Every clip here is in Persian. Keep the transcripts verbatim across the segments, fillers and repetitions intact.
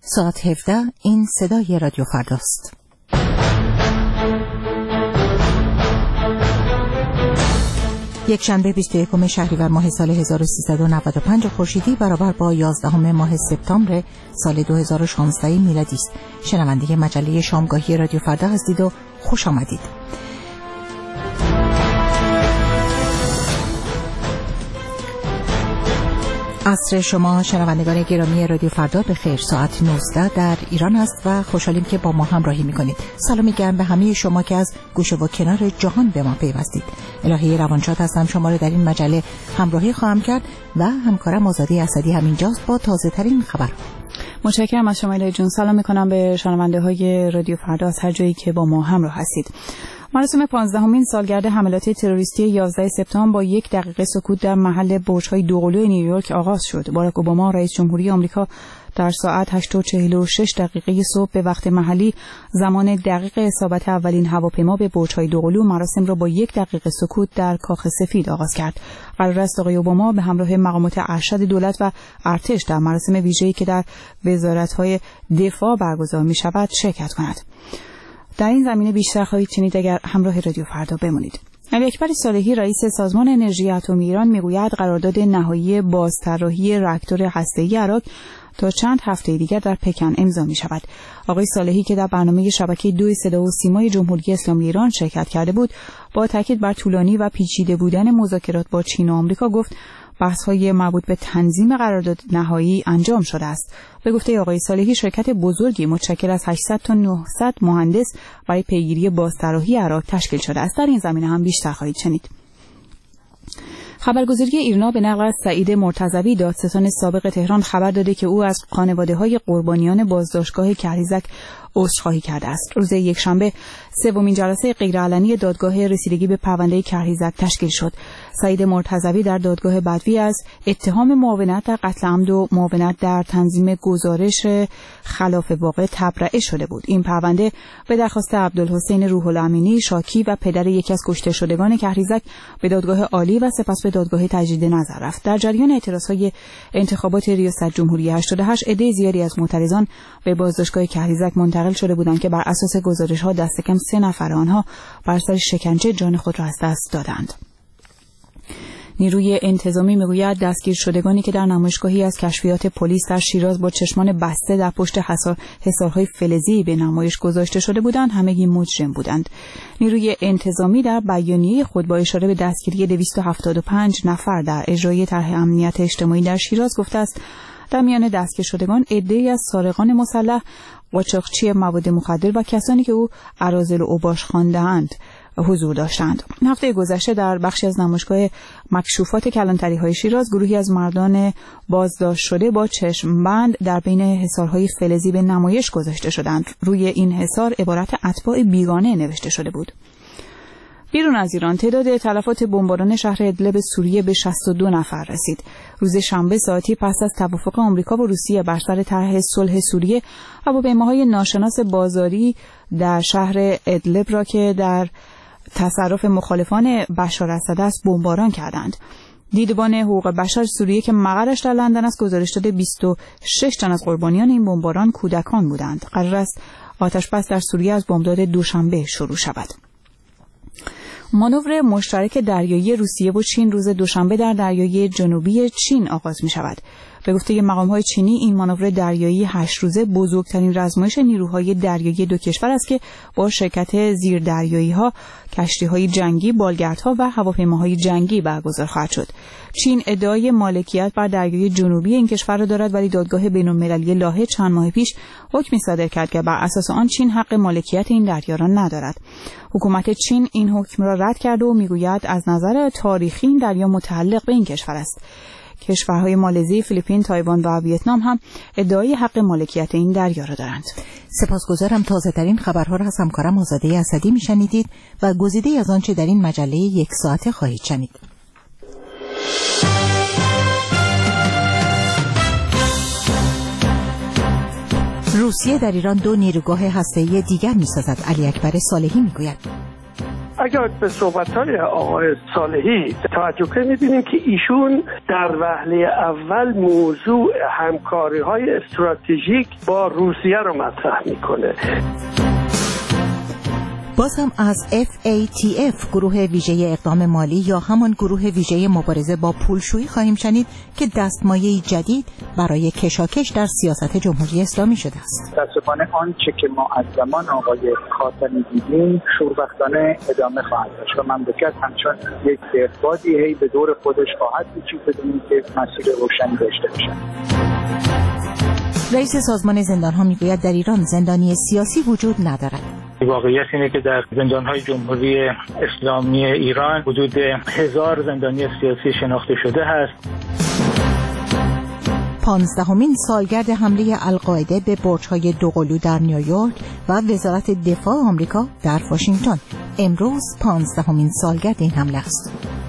ساعت هفده این صدای رادیو فرداست. یک شنبه بیست و یکم شهریور ماه سال هزار و سیصد و نود و پنج خورشیدی برابر با یازدهم ماه سپتامبر سال دو هزار و شانزده میلادی است. شنونده مجله شامگاهی رادیو فردا هستید و خوش آمدید. عصر شما شنوندگان گرامی رادیو فردا به خیر. ساعت نوزده در ایران است و خوشحالیم که با ما همراهی میکنید. سلامی گرم به همه شما که از گوشه و کنار جهان به ما پیوستید. الهی روانشاد هستم، شما رو در این مجله همراهی خواهم کرد و همکارم آزاده اسدی همینجاست با تازه ترین خبر. متشکرم از شما الهی جون. سلام میکنم به شنونده های رادیو فردا از هر جایی که با ما همراه هستید. مراسم پانزدهمین سالگرد حملات تروریستی یازده سپتامبر با یک دقیقه سکوت در محل برج‌های دوقلوی نیویورک آغاز شد. باراک اوباما رئیس جمهوری آمریکا در ساعت هشت و چهل و شش دقیقه صبح به وقت محلی زمان دقیق اصابت اولین هواپیما به برج‌های دوقلو مراسم را با یک دقیقه سکوت در کاخ سفید آغاز کرد. قرار است آقای اوباما به همراه مقامات ارشد دولت و ارتش در مراسم ویژه‌ای که در وزارت‌های دفاع برگزار می‌شود شرکت کند. در این زمینه بیشتر خواهید شنید اگر همراه رادیو فردا بمونید. علی اکبر صالحی رئیس سازمان انرژی اتمی ایران میگوید قرارداد نهایی بازطراحی راکتور هسته‌ای عراق تا چند هفته دیگر در پکن امضا می شود. آقای صالحی که در برنامه شبکه دو صدا و سیمای جمهوری اسلامی ایران شرکت کرده بود، با تاکید بر طولانی و پیچیده بودن مذاکرات با چین و آمریکا گفت بحث‌های مربوط به تنظیم قرارداد نهایی انجام شده است. به گفته آقای صالحی شرکت بزرگی متشکل از هشتصد تا نهصد مهندس برای پیگیری بازطراحی عراق تشکیل شده است. در این زمینه هم بیشتر خواهید شنید. خبرگزاری ایرنا به نقل از سعید مرتضوی دادستان سابق تهران خبر داده که او از خانواده‌های قربانیان بازداشتگاه کریزک عذرخواهی کرده است. روز یکشنبه سومین جلسه غیرعلنی دادگاه رسیدگی به پرونده کریزک تشکیل شد. سعید مرتضوی در دادگاه بدوی از اتهام معاونت در قتل عمد و معاونت در تنظیم گزارش خلاف واقع تبرئه شده بود. این پرونده به درخواست عبدالحسین روح الامینی شاکی و پدر یکی از کشته شدگان کریزک به دادگاه عالی و سپس به دادگاه تجدید نظر رفت. در جریان اعتراضهای انتخابات ریاست جمهوری هشتاد و هشت عده زیادی از معترضان به بازداشتگاه کریزک منتقل شده بودند که بر اساس گزارش‌ها دست کم سه نفر آنها بر اثر شکنجه جان خود را از دست دادند. نیروی انتظامی میگوید دستگیر شدگانی که در نمایشگاهی از کشفیات پلیس در شیراز با چشمان بسته در پشت حصار حصارهای فلزی به نمایش گذاشته شده بودند همگی مجرم بودند. نیروی انتظامی در بیانیه خود با اشاره به دستگیری دویست و هفتاد و پنج نفر در اجرای طرح امنیت اجتماعی در شیراز گفته است در میان دستگیر شدگان عده‌ای از سارقان مسلح، قاچاقچی مواد مخدر و کسانی که او اراذل و اوباش خوانده‌اند حضور داشتند. هفته گذشته در بخشی از نمایشگاه مکشوفات کلانتری‌های شیراز گروهی از مردان بازداشت شده با چشمبند در بین حصارهای فلزی به نمایش گذاشته شدند. روی این حصار عبارت اتباع بیگانه نوشته شده بود. بیرون از ایران تعداد تلفات بمباران شهر ادلب سوریه به شصت و دو نفر رسید. روز شنبه ساعتی پس از توافق آمریکا و روسیه بر سر طرح صلح سوریه، هواپیماهای ناشناس بازاری در شهر ادلب را که در تصرف مخالفان بشار اسد است بمباران کردند. دیدبان حقوق بشر سوریه که مقرش در لندن است گزارش داده بیست و شش تن از قربانیان این بمباران کودکان بودند. قرار است آتش‌بس در سوریه از بامداد دوشنبه شروع شود. مانور مشترک دریایی روسیه و چین روز دوشنبه در دریای جنوبی چین آغاز می شود. به گفته مقام‌های چینی این مانور دریایی هشت روزه بزرگترین رزمایش نیروهای دریایی دو کشور است که با شرکت زیردریایی‌ها، کشتی‌های جنگی، بالگردها و هواپیماهای جنگی برگزار خواهد شد. چین ادعای مالکیت بر دریای جنوبی این کشور را دارد ولی دادگاه بین‌المللی لاهه چند ماه پیش حکمی صادر کرد که بر اساس آن چین حق مالکیت این دریا را ندارد. حکومت چین این حکم را رد کرده و میگوید از نظر تاریخی این دریا متعلق به این کشور است. کشورهای مالزی، فیلیپین، تایوان و ویتنام هم ادعای حق مالکیت این دریا را دارند. سپاسگزارم. تازه ترین خبرها را از همکارم آزاده اسدی میشنیدید و گزیده از آنچه در این مجله یک ساعته خواهید شنید. روسیه در ایران دو نیروگاه هسته‌ای دیگر می‌سازد. علی اکبر صالحی میگوید اگر به صحبت‌های آقای صالحی توجه کنیم می‌بینیم که ایشون در وهله اول موضوع همکاری‌های استراتژیک با روسیه رو مطرح می‌کنه. باز هم از اف ای تی اف گروه ویژه اقدام مالی یا همان گروه ویژه مبارزه با پولشویی خواهیم شنید که دستمایه‌ای جدید برای کشاکش در سیاست جمهوری اسلامی شده است. متاسفانه آنچه که ما از زمان آقای خاتمی دیدیم شوربختانه ادامه خواهد داشت و مملکت همچون یک ارتباطی هی به دور خودش خواهد پیچید بدون که مسیر روشنی داشته باشه. رئیس سازمان زندان‌ها میگوید در ایران زندانی سیاسی وجود ندارد. واقعیت اینه که در زندان‌های جمهوری اسلامی ایران حدود هزار زندانی سیاسی شناخته شده هست. پانزدهمین سالگرد حمله القاعده به برج‌های دوقلو در نیویورک و وزارت دفاع آمریکا در واشنگتن امروز پانزدهمین سالگرد این حمله است.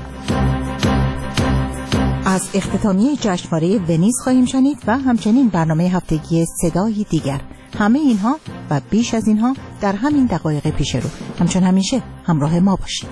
از اختتامیه جشنواره ونیز خواهیم شنید و همچنین برنامه هفتگی صدای دیگر. همه اینها و بیش از اینها در همین دقایق پیش رو. همچون همیشه همراه ما باشید.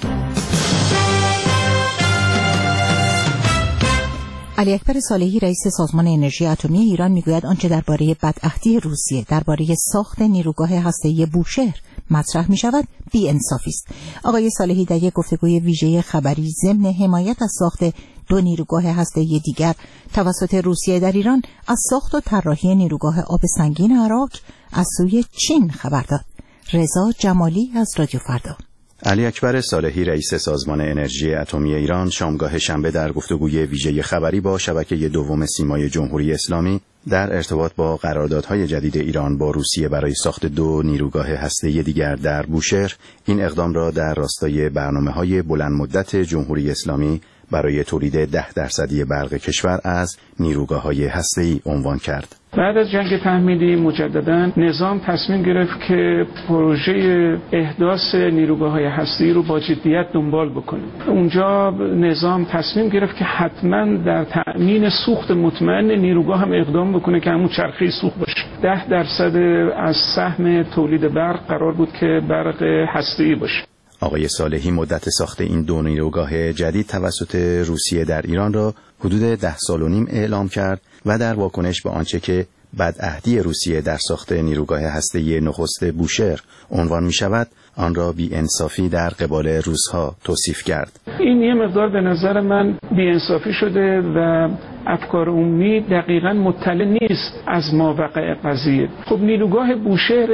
علی اکبر صالحی رئیس سازمان انرژی اتمی ایران میگوید آنچه درباره بدعهدی روسیه درباره ساخت نیروگاه هسته‌ای بوشهر مطرح می شود بی انصافی است. آقای صالحی در یک گفتگوی ویژه خبری ضمن حمایت از ساخت دو نیروگاه هسته‌ای دیگر توسط روسیه در ایران از ساخت و طراحی نیروگاه آب سنگین عراق از سوی چین خبر داد. رضا جمالی از رادیو فردا. علی اکبر صالحی رئیس سازمان انرژی اتمی ایران شامگاه شنبه در گفتگوی ویژه خبری با شبکه دوم سیمای جمهوری اسلامی در ارتباط با قراردادهای جدید ایران با روسیه برای ساخت دو نیروگاه هسته‌ای دیگر در بوشهر این اقدام را در راستای برنامه‌های بلند مدت جمهوری اسلامی برای تولید ده درصدی برق کشور از نیروگاه‌های هسته‌ای عنوان کرد. بعد از جنگ تحمیلی مجددا نظام تصمیم گرفت که پروژه احداث نیروگاه‌های هسته‌ای رو با جدیت دنبال بکنه. اونجا نظام تصمیم گرفت که حتما در تأمین سوخت مطمئن نیروگاه هم اقدام بکنه که همون چرخه سوخت باشه. ده درصد از سهم تولید برق قرار بود که برق هسته‌ای باشه. آقای صالحی مدت ساخت این دو نیروگاه جدید توسط روسیه در ایران را حدود ده سال و نیم اعلام کرد و در واکنش به آنچه که بدعهدی روسیه در ساخت نیروگاه هسته‌ای نخست بوشهر عنوان می شود آن را بی انصافی در قبال روس‌ها توصیف کرد. این یه مقدار به نظر من بی انصافی شده و افکار عمومی دقیقاً مطلع نیست از ماوقع قضیه. خب نیروگاه بوشهر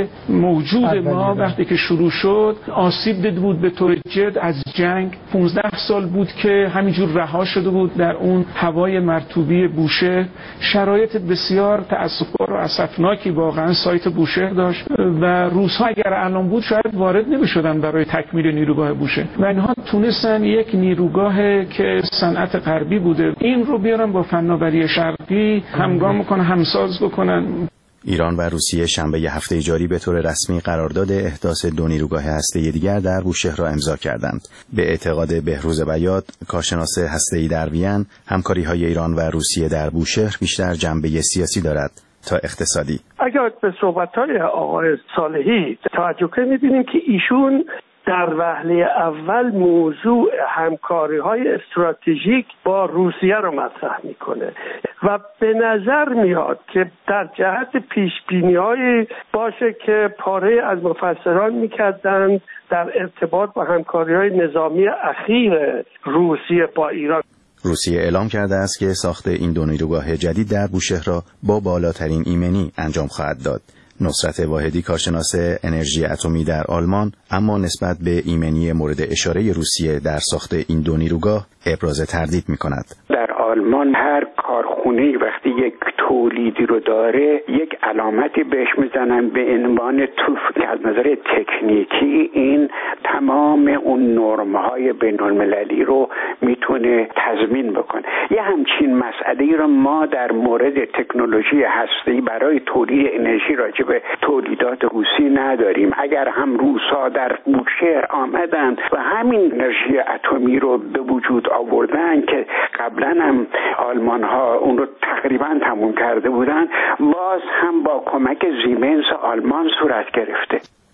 موجود ما وقتی که شروع شد آسیب دیده بود به طور جد از جنگ. پانزده سال بود که همینجور رها شده بود در اون هوای مرطوبی بوشهر. شرایط بسیار تأسف‌بار و اسفناکی واقعاً سایت بوشهر داشت و روس‌ها اگر الان بود شاید وارد نمی‌شدن برای تکمیل نیروگاه بوشهر و اینها تونستن یک نیروگاه که صنعت غربی بوده این رو بیارن با فناوری شرقی همگام بکنن، همساز بکنن. ایران و روسیه شنبه ی هفته جاری به طور رسمی قرارداد احداث دو نیروگاه هسته‌ای دیگر در بوشهر را امضا کردند. به اعتقاد بهروز بیات، کارشناس هسته‌ای در وین، همکاری‌های ایران و روسیه در بوشهر بیشتر جنبه سیاسی دارد تا اقتصادی. اگر به صحبت‌های آقای صالحی توجه کنیم می‌بینیم که ایشون در وهله اول موضوع همکاری‌های استراتژیک با روسیه رو مطرح میکنه و به نظر میاد که در جهت پیشبینی‌هایی باشه که پاره از مفسران میکردند در ارتباط با همکاری‌های نظامی اخیر روسیه با ایران. روسیه اعلام کرده است که ساخت این دو نیروگاه جدید در بوشهر را با بالاترین ایمنی انجام خواهد داد. نصرت واحدی کارشناس انرژی اتمی در آلمان اما نسبت به ایمنی مورد اشاره روسیه در ساخت این دو نیروگاه ابراز تردید می‌کند. در آلمان هر کارخانه‌ای وقتی یک تولیدی رو داره یک علامتی بهش میزنن به عنوان توف که از نظر تکنیکی این تمام اون نرم‌های بین‌المللی رو میتونه تضمین بکنه. یه همچین مسئله‌ای رو ما در مورد تکنولوژی هسته‌ای برای تولید انرژی راجع به تولیدات روسی نداریم. اگر هم روس‌ها در بوشهر آمدن و همین انرژی اتمی رو به وجود آوردن که قبلا هم آلمان‌ها اون رو تقریبا تموم کرده بودن باز هم با کمک زیمنس آلمان صورت گرفته.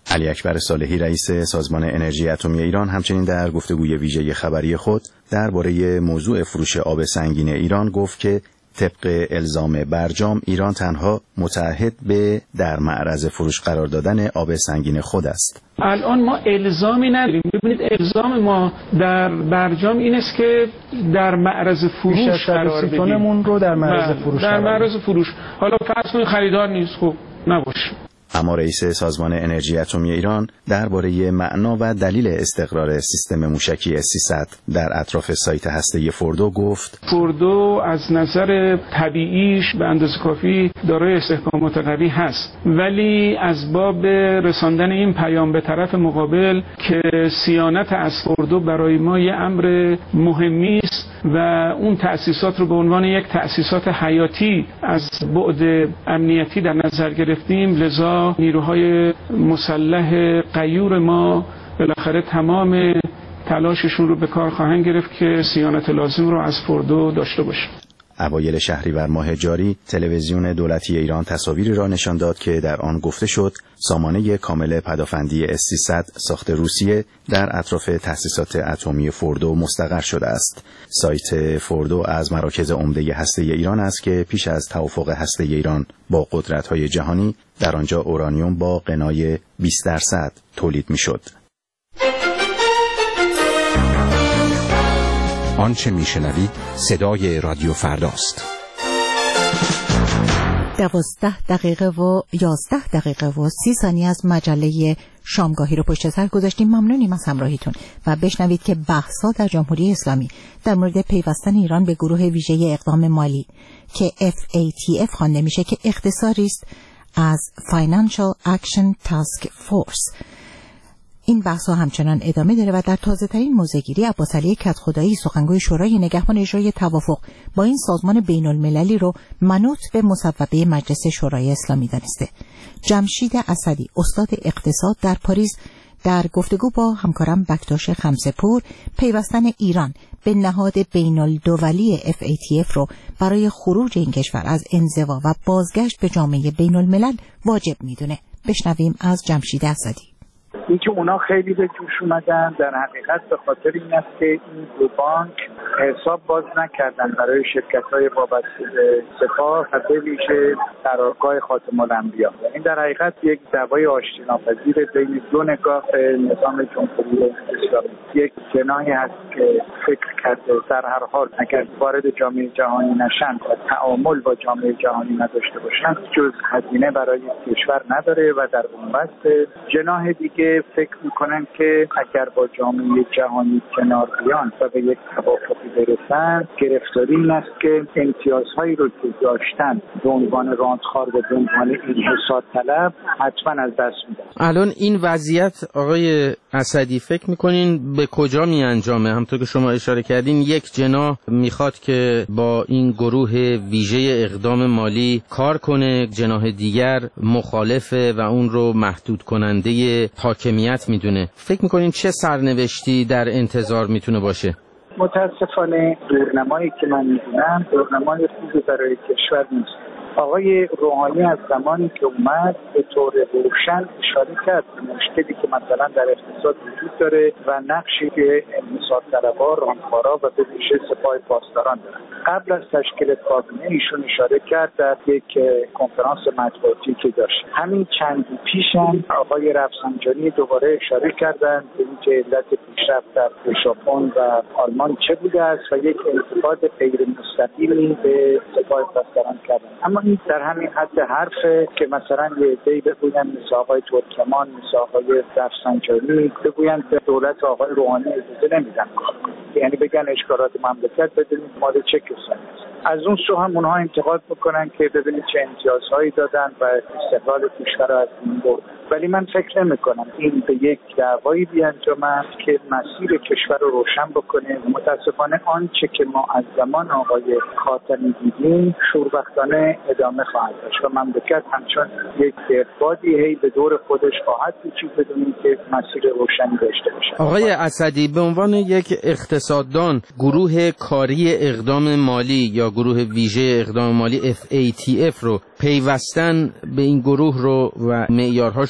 علی اکبر صالحی رئیس سازمان انرژی اتمی ایران همچنین در گفتگوی ویژه خبری خود درباره موضوع فروش آب سنگین ایران گفت که طبق الزام برجام ایران تنها متعهد به در معرض فروش قرار دادن آب سنگین خود است. الان ما الزامی نداریم. ببینید الزام ما در برجام این است که در معرض فروش قرار بدیم. رو در معرض فروش در معرض فروش. حالا فرض کنید خریدار نیست، خب نباشه. اما رئیس سازمان انرژی اتمی ایران درباره معنا و دلیل استقرار سیستم موشکی اس سیصد در اطراف سایت هسته فوردو گفت: فوردو از نظر طبیعیش به اندازه کافی دارای استحکامات قوی هست، ولی از باب رساندن این پیام به طرف مقابل که صیانت از فوردو برای ما یه امر مهمی است و اون تأسیسات رو به عنوان یک تأسیسات حیاتی از بعد امنیتی در نظر گرفتیم، لذا نیروهای مسلح غیور ما بالاخره تمام تلاششون رو به کار خواهند گرفت که صیانت لازم رو از فوردو داشته باشه. اوایل شهریور ماه جاری تلویزیون دولتی ایران تصاویری را نشان داد که در آن گفته شد سامانه کامل پدافندی اس سیصد ساخت روسیه در اطراف تأسیسات اتمی فوردو مستقر شده است. سایت فوردو از مراکز عمده هسته ایران است که پیش از توافق هسته ایران با قدرت‌های جهانی در آنجا اورانیوم با غنای بیست درصد تولید می‌شد. آنچه میشنوید صدای رادیو فرداست. دوازده دقیقه و یازده دقیقه و سی ثانیه از مجله شامگاهی رو پشت سر گذاشتیم. ممنونیم از همراهیتون و بشنوید که بحث‌ها در جمهوری اسلامی در مورد پیوستن ایران به گروه ویژه اقدام مالی که اف ای تی اف خوانده میشه که اختصاری است از Financial Action Task Force. این بحث ها همچنان ادامه داره و در تازه ترین موضع‌گیری عباسعلی کدخدایی سخنگوی شورای نگهبان اجرای توافق با این سازمان بین المللی رو منوط به مصوبه مجلس شورای اسلامی دانسته. جمشید اسدی استاد اقتصاد در پاریس در گفتگو با همکارم بکتاش خمسه‌پور پیوستن ایران به نهاد بین الدولی اف ای تی اف رو برای خروج این کشور از انزوا و بازگشت به جامعه بین الملل واجب میدونه. بشنویم از جمشید اسدی. این که اونا خیلی به جوش اومدن در حقیقت به خاطر این است که این دو بانک حساب باز نکردن برای شرکت‌های وابسته به سپاه و به ویژه قرارگاه خاتم الانبیا. این در حقیقت یک دعوای آشتیناپذیر بین دو نگاه نظام جمهوری اسلامی. یک جناحی هست که فکر کرده در هر حال اگر وارد جامعه جهانی نشن و تعامل با جامعه جهانی نداشته باشن جز هزینه برای کشور نداره و در اون بست جناح دیگه فکر میکنن که اگر با جامعه جهانی کنار بیان و به یک توافقی برسن گرفتاری این است که امتیازهایی رو که داشتن به عنوان رانتخوار و به عنوان انحصار طلب حتما از دست میدن. الان این وضعیت آقای اسدی فکر میکنین به کجا می انجامه؟ همونطور که شما اشاره کردین یک جناح میخواد که با این گروه ویژه اقدام مالی کار کنه، جناح دیگر مخالفه و اون رو محدود کننده حاکمیت میدونه. فکر میکنین چه سرنوشتی در انتظار میتونه باشه؟ متاسفانه دورنمایی که من میدونم دورنمای خوبی برای کشور نیست. آقای روحانی از زمانی که اومد به طور روشن اشاره کرد مشکلی که مثلا در اقتصاد وجود داره و نقشی که انحصارطلب‌ها، رانتخوارا و به ویژه سپاه پاسداران دارن. قبل از تشکیل کابینه ایشون اشاره کرد در یک کنفرانس مطبوعاتی که داشت. همین چند پیش هم آقای رفسنجانی دوباره اشاره کردند به اینکه علت پیشرفت در ژاپن و آلمان چه بوده است و یک انتقاد غیر مستقیمی به سپاه پاسداران کردند. اما این در همین حد حرفه که مثلا یه عده‌ای بگوین مثل آقای ترکمان، مثل آقای رفسنجانی بگوین به دولت آقای روحانی اجازه نمیدن کار کنه، یعنی بگن اشکالات مملکت بدونید مال چه کسانی است. از اون سو هم اونها انتقاد میکنن که ببینید چه امتیازهایی دادن و استقلال کشور را از این برد. ولی من فکر نمی کنم این به یک دعوایی بیانجامد که مسیر کشور رو روشن بکنه. متاسفانه آنچه که ما از زمان آقای خاتمی دیدیم شوربختانه ادامه خواهد داشت و مملکت همچون یک بادی هی به دور خودش خواهد پیچید بدون که مسیر روشنی داشته باشه. آقای اسدی، به عنوان یک اقتصاددان گروه کاری اقدام مالی یا گروه ویژه اقدام مالی اف ای تی اف رو پیوستن به این گروه رو و معیارهاش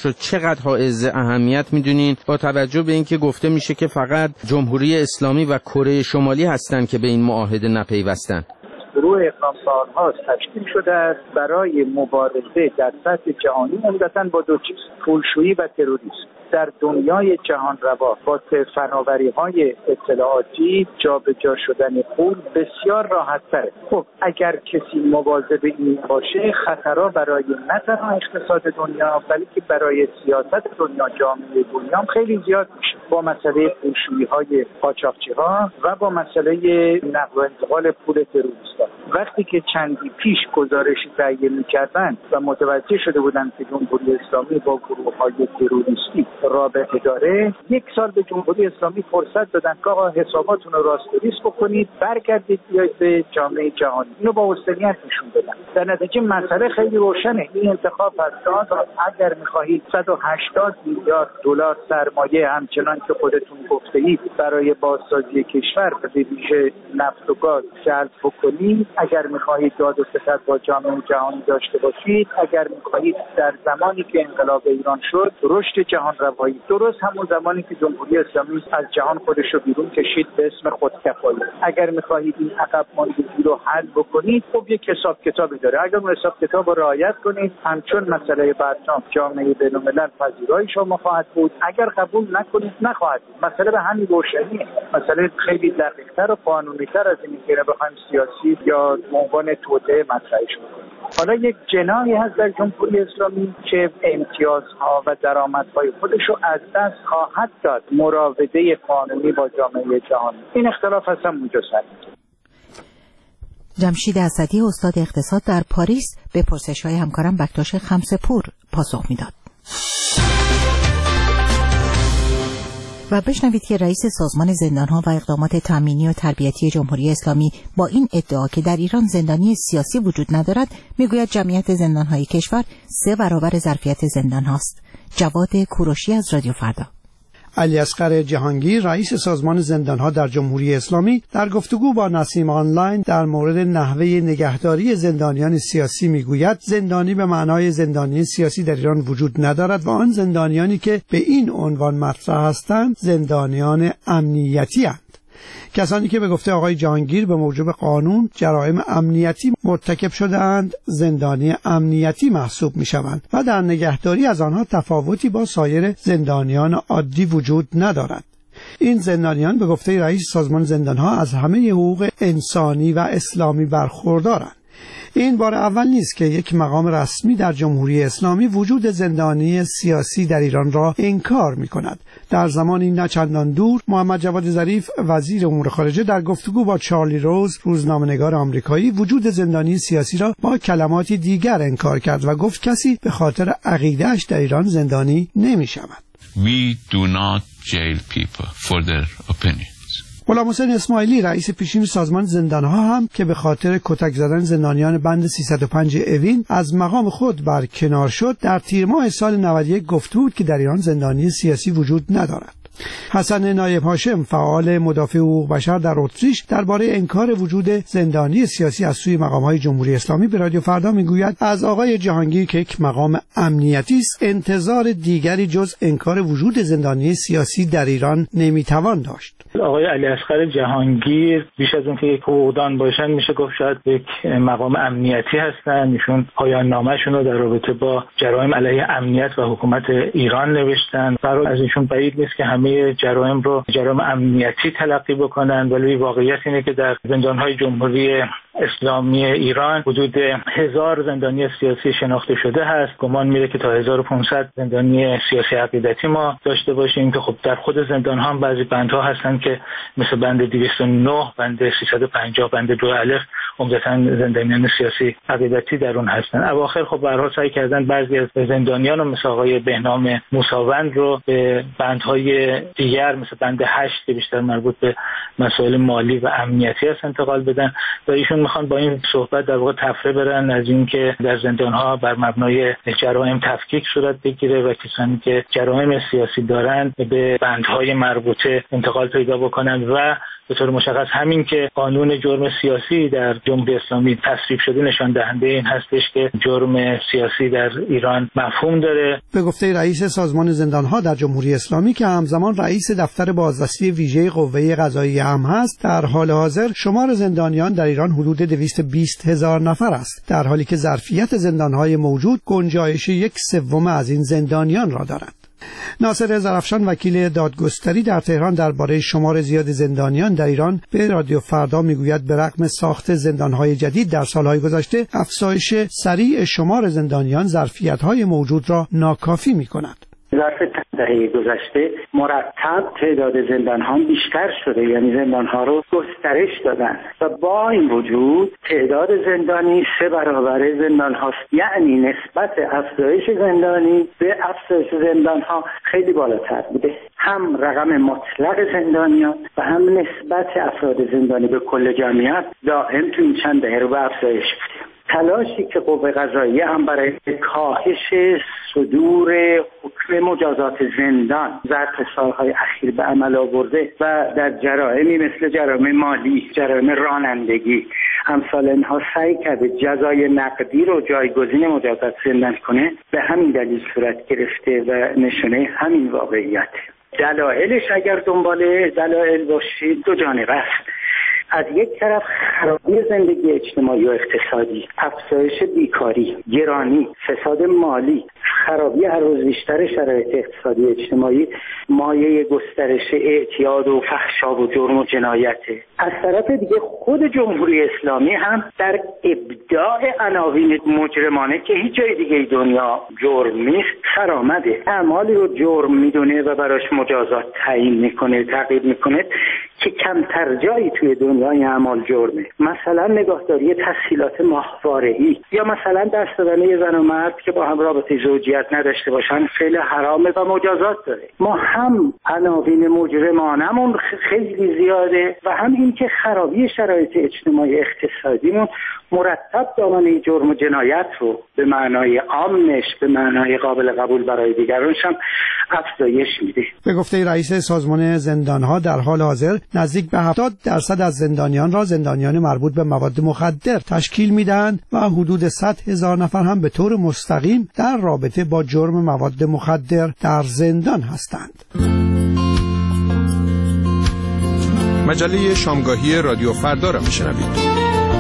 رو چقدر حائز اهمیت میدونین با توجه به اینکه گفته میشه که فقط جمهوری اسلامی و کره شمالی هستن که به این معاهده نپیوستن؟ گروه اقدام سالهاست تشکیل شده است برای مبارزه در سطح جهانی عمدتاً با دو چیز: پولشویی و تروریسم. در دنیای جهان روا با فناوری‌های اطلاعاتی جابجا شدن پول بسیار راحت‌تره. خب اگر کسی مواظب این باشه، خطرها برای نه تنها اقتصاد دنیا بلکه برای سیاست دنیا، جامعه دنیا هم خیلی زیاد میشه، با مسئله پولشویی‌های قاچاقچی‌ها و با مسئله نقل و انتقال پول تروریست‌ها. وقتی که چندی پیش گزارشی تهیه می‌کردن و متوجه شده بودن که جمهوری اسلامی با گروه‌های تروریستی رابطه داره، یک سال به جمهوری اسلامی فرصت دادن که آقا حساباتون رو راست‌وریز بکنید، برگردید بیاید به جامعه جهانی. اینو با وسطنیت نشون دادن. در نتیجه مسئله خیلی روشنه. این انتخاب هست. اگر می‌خواهید صد و هشتاد میلیارد دلار سرمایه همچنان که خودتون گفته‌اید برای بازسازی کشور به ویژه نفت و گاز جلب بکنید، اگر می‌خواهید داد و ستد با جامعه جهانی داشته باشید، اگر می‌خواهید در زمانی که انقلاب ایران شد رشد جهان روایی، درست همون زمانی که جمهوری اسلامی از جهان خودش رو بیرون کشید به اسم خودکفایی، اگر می‌خواهید این عقب ماندگی رو حل بکنید، خب یک حساب کتابی داره. اگر اون حساب کتاب رو رعایت کنید، همچون مسئله برجام جامعه بین‌الملل پذیرای شما خواهد بود. اگر قبول نکنید نخواهد بود. مسئله به همین روشنیه. مسئله خیلی دقیق‌تر و قانونی‌تر از اینه که بخوایم سیاسی یا به عنوان توطئه مطرحش بکنیم. حالا یک جناحی هست در جمهوری اسلامی که امتیازها و درآمدهای خودش رو از دست خواهد داد، مراوده قانونی با جامعه جهانی. این اختلاف اصلا اونجا سر می‌زنه. جمشید اسدی، استاد اقتصاد در پاریس، به پرسش‌های همکارم بکتاش خمسه‌پور پاسخ میداد. و بشنوید که رئیس سازمان زندانها و اقدامات تامینی و تربیتی جمهوری اسلامی با این ادعا که در ایران زندانی سیاسی وجود ندارد، میگوید جمعیت زندانهای کشور سه برابر ظرفیت زندانهاست. جواد کوروشی از رادیو فردا. علیاصغر جهانگیر، رئیس سازمان زندانها در جمهوری اسلامی، در گفتگو با نسیم آنلاین در مورد نحوه نگهداری زندانیان سیاسی میگوید زندانی به معنای زندانی سیاسی در ایران وجود ندارد و آن زندانیانی که به این عنوان مطرح هستند زندانیان امنیتی هستند. کسانی که به گفته آقای جهانگیر به موجب قانون جرایم امنیتی مرتکب شده‌اند زندانی امنیتی محسوب می‌شوند و در نگهداری از آنها تفاوتی با سایر زندانیان عادی وجود ندارد. این زندانیان به گفته رئیس سازمان زندانها از همه حقوق انسانی و اسلامی برخوردارند. این بار اول نیست که یک مقام رسمی در جمهوری اسلامی وجود زندانی سیاسی در ایران را انکار می‌کند. در زمانی نه چندان دور، محمد جواد ظریف وزیر امور خارجه در گفتگو با چارلی روز روزنامه‌نگار آمریکایی وجود زندانی سیاسی را با کلماتی دیگر انکار کرد و گفت کسی به خاطر عقیده‌اش در ایران زندانی نمی‌شود. We do not jail people for their opinions. غلام حسین اسماعیلی، رئیس پیشین سازمان زندانها هم که به خاطر کتک زدن زندانیان بند سیصد و پنج اوین از مقام خود برکنار شد، در تیر ماه سال نود و یک گفته بود که در ایران زندانی سیاسی وجود ندارد. حسن نایب هاشم، فعال مدافع حقوق بشر در اتریش، درباره انکار وجود زندانی سیاسی از سوی مقام‌های جمهوری اسلامی به رادیو فردا میگوید از آقای جهانگیر که یک مقام امنیتی است انتظار دیگری جز انکار وجود زندانی سیاسی در ایران نمیتوان داشت. آقای علیاصغر جهانگیر بیش از اون که یک حقوقدان باشن میشه گفت شاید یک مقام امنیتی هستن. ایشون پایان نامه‌شون رو در رابطه با جرایم علیه امنیت و حکومت ایران نوشتن. برای از ایشون بعید نیست که همه جرایم رو جرایم امنیتی تلقی بکنن، ولی واقعیت اینه که در زندان‌های جمهوری اسلامی ایران حدود هزار زندانی سیاسی شناخته شده هست. گمان میره که تا هزار و پانصد زندانی سیاسی عقیدتی ما داشته باشیم که خب در خود زندان ها هم بعضی بندها هستن که مثل بند دویست و نه، بند سیصد و پنجاه، بند دو الف عمدتاً زندانیان سیاسی عقیدتی در اون هستن. اواخر خب به هر حال سعی کردن بعضی از زندانیان مثل آقای بهنام موساوند رو به بندهای دیگر مثل بند هشت که بیشتر مربوط به مسائل مالی و امنیتی است انتقال بدن و ایشون میخوان با این صحبت در واقع تفره برن از اینکه در زندان‌ها بر مبنای جرایم تفکیک صورت بگیره و کسانی که جرایم سیاسی دارن به بندهای مربوطه انتقال پیدا بکنن و به طور مشخص همین که قانون جرم سیاسی در جمهوری اسلامی تصویب شده نشان دهنده این هستش که جرم سیاسی در ایران مفهوم داره. به گفته رئیس سازمان زندانها در جمهوری اسلامی که همزمان رئیس دفتر بازرسی ویژه قوه قضاییه هم هست، در حال حاضر شمار زندانیان در ایران حدود دویست و بیست هزار نفر است، در حالی که ظرفیت زندانهای موجود گنجایش یک سوم از این زندانیان را دارد. ناصر زرافشان وکیل دادگستری در تهران درباره شمار زیاد زندانیان در ایران به رادیو فردا میگوید به رغم ساخت زندانهای جدید در سالهای گذشته، افزایش سریع شمار زندانیان ظرفیت‌های موجود را ناکافی می‌کند. ظرف دهه گذشته مرتب تعداد زندان‌ها بیشتر شده، یعنی زندان‌ها رو گسترش دادن و با این وجود تعداد زندانی سه برابر زندان‌هاست، یعنی نسبت افزایش زندانی به افزایش زندان‌ها خیلی بالاتر بوده. هم رقم مطلق زندانیان و هم نسبت افراد زندانی به کل جمعیت دائم تو این چند دهه رو به افزایش بوده. تلاشی که قوه قضاییه هم برای کاهش صدور حکم مجازات زندان ظرف سالهای اخیر به عمل آورده و در جرائمی مثل جرایم مالی، جرایم رانندگی امثال اینها سعی کرده جزای نقدی رو جایگزین مجازات زندان کنه، به همین دلیل صورت گرفته و نشونه همین واقعیت. دلایلش اگر دنبال دلایل باشید دو جانبه است. از یک طرف خرابی زندگی اجتماعی و اقتصادی، افزایش بیکاری، گرانی، فساد مالی، خرابی هر روز بیشتر شرایط اقتصادی اجتماعی مایه گسترش اعتیاد و فحشا و جرم و جنایته. از طرف دیگه خود جمهوری اسلامی هم در ابداع عناوین مجرمانه که هیچ جای دیگه دنیا جرم نیست سرآمده، اعمالی رو جرم میدونه و براش مجازات تعیین میکنه، تعقیب میکنه که کمتر جایی توی دنیای اعمال جرمه. مثلا نگهداری تسهیلات ماهواره‌ای یا مثلا دست دادن یه زن و مرد که با هم رابطه زوجیت نداشته باشن فعل حرامه و مجازات داره. ما هم عناوین مجرمانمون خیلی زیاده و هم این که خرابی شرایط اجتماعی اقتصادیمون مرتب دامنه جرم و جنایت رو به معنای عامش، به معنای قابل قبول برای دیگرانش هم افزایش میده. به گفته رئیس سازمان زندانها در حال حاضر نزدیک به هفتاد درصد از زندانیان را زندانیان مربوط به مواد مخدر تشکیل میدن و حدود صد هزار نفر هم به طور مستقیم در رابطه با جرم مواد مخدر در زندان هستند. مجله شامگاهی رادیو فردا را میشنوید.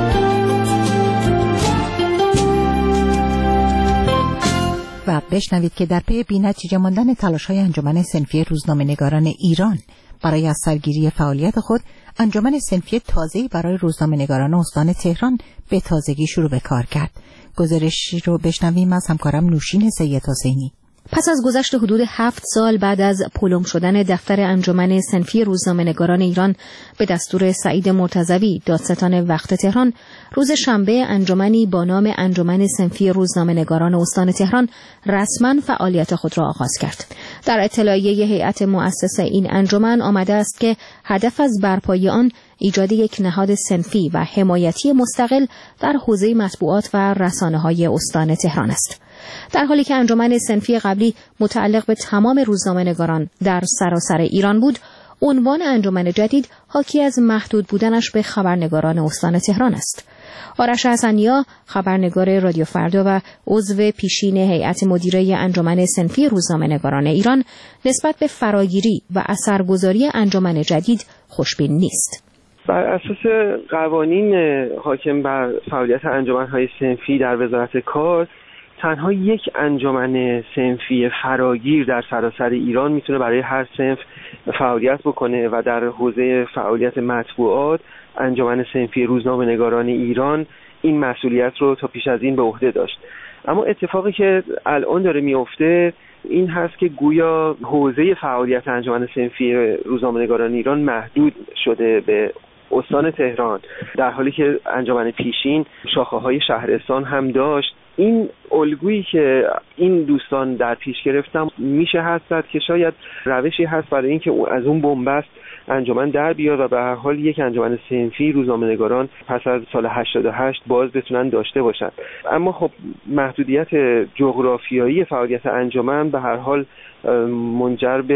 و بشنوید که در پی بی‌نتیجه ماندن تلاش‌های انجمن صنفی روزنامه‌نگاران ایران برای از سرگیری فعالیت خود، انجمن صنفی تازه‌ای برای روزنامه‌نگاران استان تهران به تازگی شروع به کار کرد. گزارشی رو بشنویم از همکارم نوشین سید حسینی. پس از گذشت حدود هفت سال بعد از پلم شدن دفتر انجمن صنفی روزنامه‌نگاران ایران به دستور سعید مرتضوی دادستان وقت تهران، روز شنبه انجمنی با نام انجمن صنفی روزنامه‌نگاران استان تهران رسما فعالیت خود را آغاز کرد. در اطلاعیه هیئت مؤسسه این انجمن آمده است که هدف از برپایی آن ایجاد یک نهاد صنفی و حمایتی مستقل در حوزه مطبوعات و رسانه‌های استان تهران است. در حالی که انجمن صنفی قبلی متعلق به تمام روزنامه‌نگاران در سراسر ایران بود، عنوان انجمن جدید حاکی از محدود بودنش به خبرنگاران استان تهران است. آرش حسنیا، خبرنگار رادیو فردا و عضو پیشین هیئت مدیره انجمن صنفی روزنامه‌نگاران ایران، نسبت به فراگیری و اثرگذاری انجمن جدید خوشبین نیست. بر اساس قوانین حاکم بر فعالیت انجمن‌های صنفی در وزارت کار، تنها یک انجمن صنفی فراگیر در سراسر ایران میتونه برای هر صنف فعالیت بکنه و در حوزه فعالیت مطبوعات انجمن صنفی روزنامه‌نگاران ایران این مسئولیت رو تا پیش از این به عهده داشت. اما اتفاقی که الان داره میفته این هست که گویا حوزه فعالیت انجمن صنفی روزنامه‌نگاران ایران محدود شده به استان تهران، در حالی که انجمن پیشین شاخه‌های شهرستان هم داشت. این الگویی که این دوستان در پیش گرفتم میشه حد که شاید روشی هست برای اینکه از اون بنبست انجمن در بیاد و به هر حال یک انجمن صنفی روزنامه‌نگاران پس از سال هشتاد و هشت باز بتونن داشته باشن. اما خب محدودیت جغرافیایی فعالیت انجمن به هر حال منجر به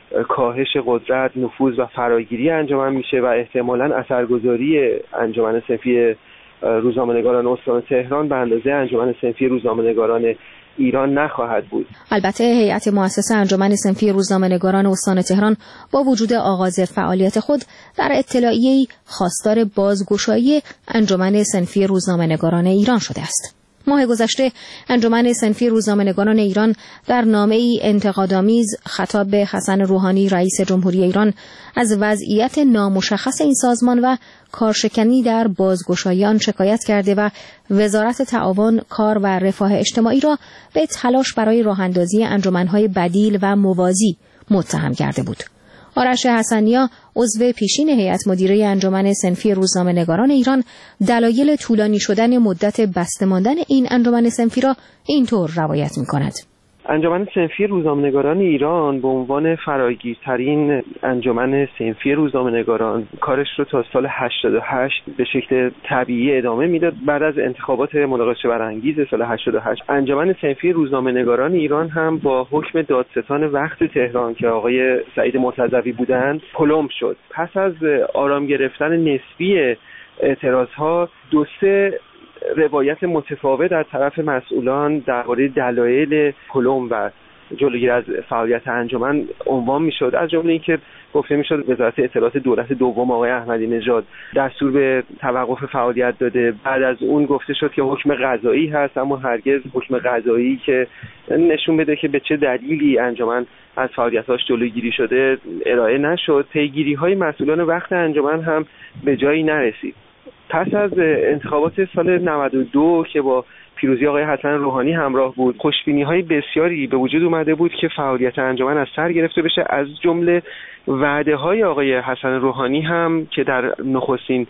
کاهش قدرت، نفوذ و فراگیری انجمن میشه و احتمالاً اثرگذاری انجمن صنفی روزنامه‌نگاران استان تهران به اندازه انجمن صنفی روزنامه‌نگاران ایران نخواهد بود. البته هیئت مؤسسه انجمن صنفی روزنامه‌نگاران استان تهران با وجود آغاز فعالیت خود در اطلاعیه‌ای خواستار بازگشایی انجمن صنفی روزنامه‌نگاران ایران شده است. ماه گذشته انجمن صنفی روزنامه‌نگاران ایران در نامه‌ای انتقادآمیز خطاب به حسن روحانی رئیس جمهوری ایران از وضعیت نامشخص این سازمان و کارشکنی در بازگشایی آن شکایت کرده و وزارت تعاون، کار و رفاه اجتماعی را به تلاش برای راه‌اندازی انجمن‌های بدیل و موازی متهم کرده بود. آرش حسنیا، عضو پیشین هیئت مدیره انجمن صنفی روزنامه‌نگاران ایران، دلایل طولانی شدن مدت بسته ماندن این انجمن صنفی را اینطور روایت می‌کند. انجمن صنفی روزنامه‌نگاران ایران به عنوان فراگیرترین انجمن صنفی روزنامه‌نگاران کارش رو تا سال هشتاد و هشت به شکل طبیعی ادامه میداد. بعد از انتخابات مناقشه برانگیز سال هشتاد و هشت انجمن صنفی روزنامه‌نگاران ایران هم با حکم دادستان وقت تهران که آقای سعید مرتضوی بودند پلم شد. پس از آرام گرفتن نسبی اعتراضها دو سه روایت متفاوت در طرف مسئولان درباره دلایل پلم و جلوگیری از فعالیت انجمن عنوان میشد، از جمله اینکه گفته میشد وزارت اطلاعات دولت دوم آقای احمدی نژاد دستور به توقف فعالیت داده. بعد از اون گفته شد که حکم قضایی هست، اما هرگز حکم قضایی که نشون بده که به چه دلیلی انجمن از فعالیتاش جلوگیری شده ارائه نشد. پیگیری‌های مسئولان وقت انجمن هم به جایی نرسید. پس از انتخابات سال نود و دو که با پیروزی آقای حسن روحانی همراه بود، خوشبینی‌های بسیاری به وجود اومده بود که فعالیت انجمن از سر گرفته بشه، از جمله وعده‌های آقای حسن روحانی هم که در نخستین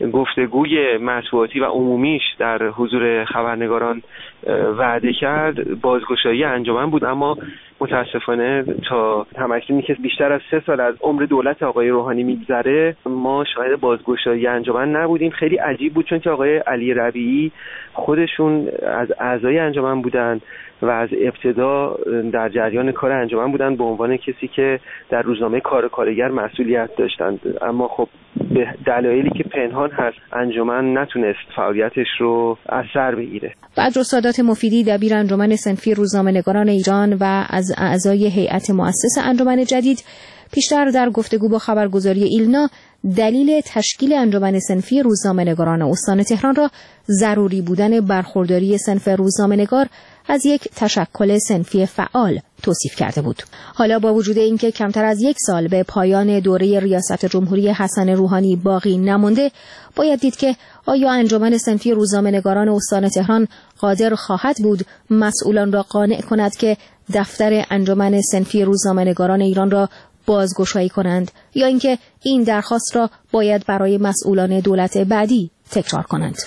گفتگوی مطبوعاتی و عمومیش در حضور خبرنگاران وعده کرد بازگشایی انجمن بود. اما متاسفانه تا همکنون که بیشتر از سه سال از عمر دولت آقای روحانی میگذره ما شاهد بازگشایی انجمن نبودیم. خیلی عجیب بود چون که آقای علی ربیعی خودشون از اعضای انجمن بودند و از ابتدا در جریان کار انجمن بودند به عنوان کسی که در روزنامه کار و کارگر مسئولیت داشتند، اما خب به دلایلی که پنهان هست انجمن نتونست فعالیتش رو از سر بگیره. بدر سادات مفیدی دبیر انجمن صنفی روزنامه‌نگاران ایران و از اعضای هیئت مؤسس انجمن جدید پیشتر در گفتگو با خبرگزاری ایلنا دلیل تشکیل انجمن صنفی روزنامه‌نگاران استان تهران را ضروری بودن برخورداری صنف روزنامه‌نگار از یک تشکل صنفی فعال توصیف کرده بود. حالا با وجود اینکه کمتر از یک سال به پایان دوره ریاست جمهوری حسن روحانی باقی نمانده، باید دید که آیا انجمن صنفی روزنامه‌نگاران استان تهران قادر خواهد بود مسئولان را قانع کند که دفتر انجمن صنفی روزنامه‌نگاران ایران را بازگشایی کنند، یا اینکه این درخواست را باید برای مسئولان دولت بعدی تکرار کنند.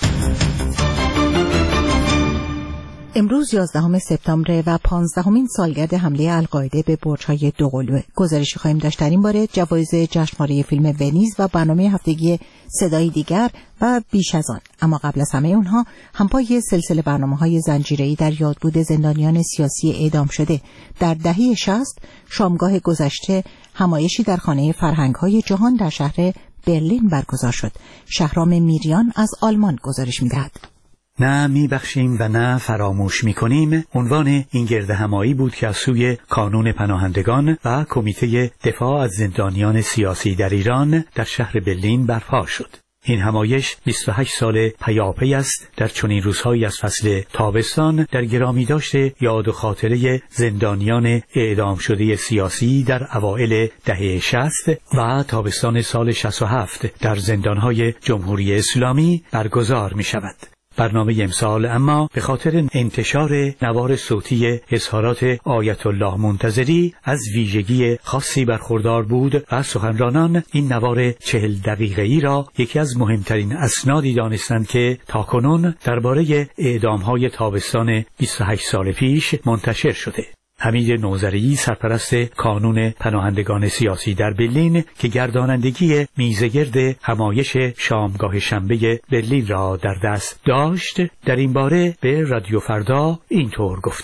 امروز یازدهم سپتامبر و پانزدهمین سالگرد حمله القاعده به برج‌های دوقلوه. گزارشی خواهیم داشت در این باره، جوایز جشنواره فیلم ونیز و برنامه هفتگی صدای دیگر و بیش از آن. اما قبل از همه اونها همپای سلسله برنامه‌های زنجیره‌ای در یادبود زندانیان سیاسی اعدام شده. در دهه شصت شامگاه گذشته همایشی در خانه فرهنگ‌های جهان در شهر برلین برگزار شد. شهرام میریان از آلمان گزارش می‌دهد. نه میبخشیم و نه فراموش میکنیم عنوان این گرد همایی بود که از سوی کانون پناهندگان و کمیته دفاع از زندانیان سیاسی در ایران در شهر برلین برپا شد. این همایش بیست و هشت سال پیاپی است در چنین روزهایی از فصل تابستان در گرامی داشته یاد و خاطره زندانیان اعدام شده سیاسی در اوائل دهه شصت و تابستان سال شصت و هفت در زندانهای جمهوری اسلامی برگزار می شود. برنامه امسال اما به خاطر انتشار نوار صوتی اظهارات آیت الله منتظری از ویژگی خاصی برخوردار بود و سخنرانان این نوار چهل دقیقه‌ای را یکی از مهمترین اسنادی دانستند که تاکنون درباره اعدام‌های تابستان بیست و هشت سال پیش منتشر شده. حمید نوذری سرپرست کانون پناهندگان سیاسی در برلین که گردانندگی میزگرد همایش شامگاه شنبه برلین را در دست داشت در این باره به رادیو فردا اینطور گفته: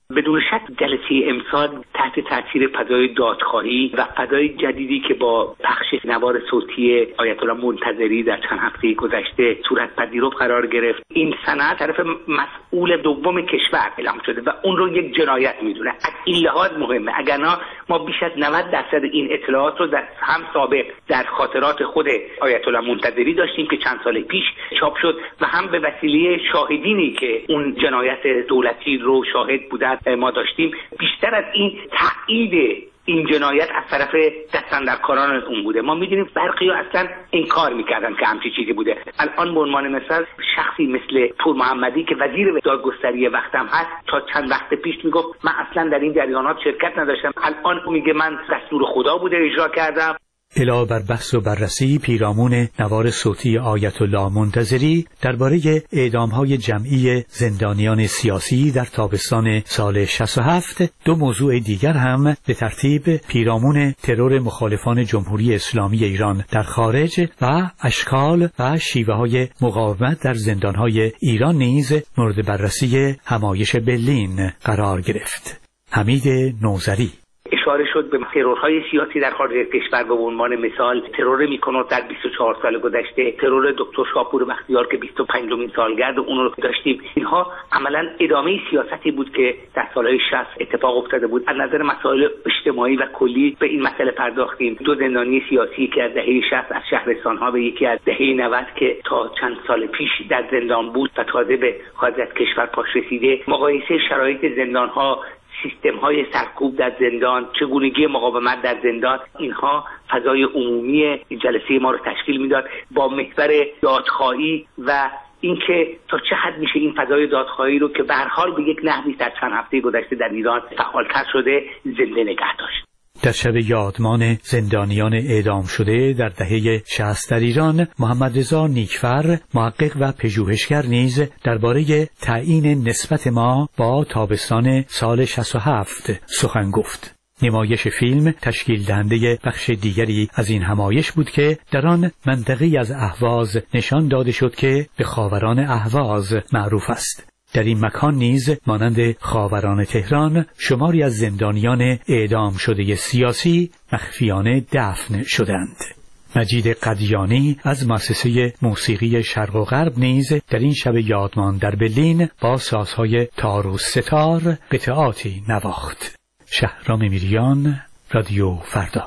بدون شک جلسه امسال تحت تاثیر فضای دادخواهی و فضای جدیدی که با پخش نوار صوتی آیت الله منتظری در چند هفته گذشته صورت پذیرفت قرار گرفت. این سند طرف مسئول دوم کشور اعلام شده و اون رو یک جنایت میدونه. از این لحاظ مهمه، اگر نه ما بیش از نود درصد این اطلاعات رو در هم سابق در خاطرات خود آیت الله منتظری داشتیم که چند سال پیش چاپ شد و هم به وسیله شاهدینی که اون جنایت دولتی رو شاهد بودن ما داشتیم. بیشتر از این تایید این جنایت از طرف دستاندرکاران اون بوده. ما میدونیم برخی اصلا انکار میکردن که همچین چیزی بوده. الان به عنوان مثال شخصی مثل پور محمدی که وزیر دادگستری وقتم هست تا چند وقت پیش میگفت من اصلا در این جریانات شرکت نداشتم، الان میگه من دستور خدا بوده اجرا کردم. علاوه بر بحث و بررسی پیرامون نوار صوتی آیت الله منتظری درباره اعدام‌های جمعی زندانیان سیاسی در تابستان سال شصت و هفت، دو موضوع دیگر هم به ترتیب پیرامون ترور مخالفان جمهوری اسلامی ایران در خارج و اشکال و شیوه‌های مقاومت در زندان‌های ایران نیز مورد بررسی همایش برلین قرار گرفت. حمید نوذری اشاره شد به ترورهای سیاسی در خارج کشور. به عنوان مثال ترور میکنوت در بیست و چهار سال گذشته، ترور دکتر شاپور بختیار که بیست و پنجمین سالگرد اون رو داشتیم. اینها عملاً ادامه سیاستی بود که در سالهای شصت اتفاق افتاده بود. از نظر مسائل اجتماعی و کلی به این مسئله پرداختیم. دو زندانی سیاسی که از دهه شصت از شهرستان‌ها و یکی از دهه نود که تا چند سال پیش در زندان بود و تازه به خارج از کشور پاش رسیده، مقایسه شرایط زندان‌ها، سیستم‌های سرکوب در زندان، چگونگی مقاومت در زندان، اینها فضای عمومی جلسه ما رو تشکیل میداد با محور دادخواهی و اینکه تا چه حد میشه این فضای دادخواهی رو که به هر حال به یک نحوی در چند هفته گذشته در ایران فعالتر شده زنده نگه داشت. در شب یادمان زندانیان اعدام شده در دهه شصت در ایران، محمد رضا نیکفر، محقق و پژوهشگر نیز درباره تعیین نسبت ما با تابستان سال شصت و هفت سخن گفت. نمایش فیلم تشکیل دهنده بخش دیگری از این همایش بود که در آن منطقه‌ای از اهواز نشان داده شد که به خاوران اهواز معروف است. در این مکان نیز مانند خاوران تهران شماری از زندانیان اعدام شده سیاسی مخفیانه دفن شدند. مجید قدیانی از مؤسسه موسیقی شرق و غرب نیز در این شب یادمان در برلین با سازهای تار و ستار قطعاتی نواخت. شهرام میریان، رادیو فردا.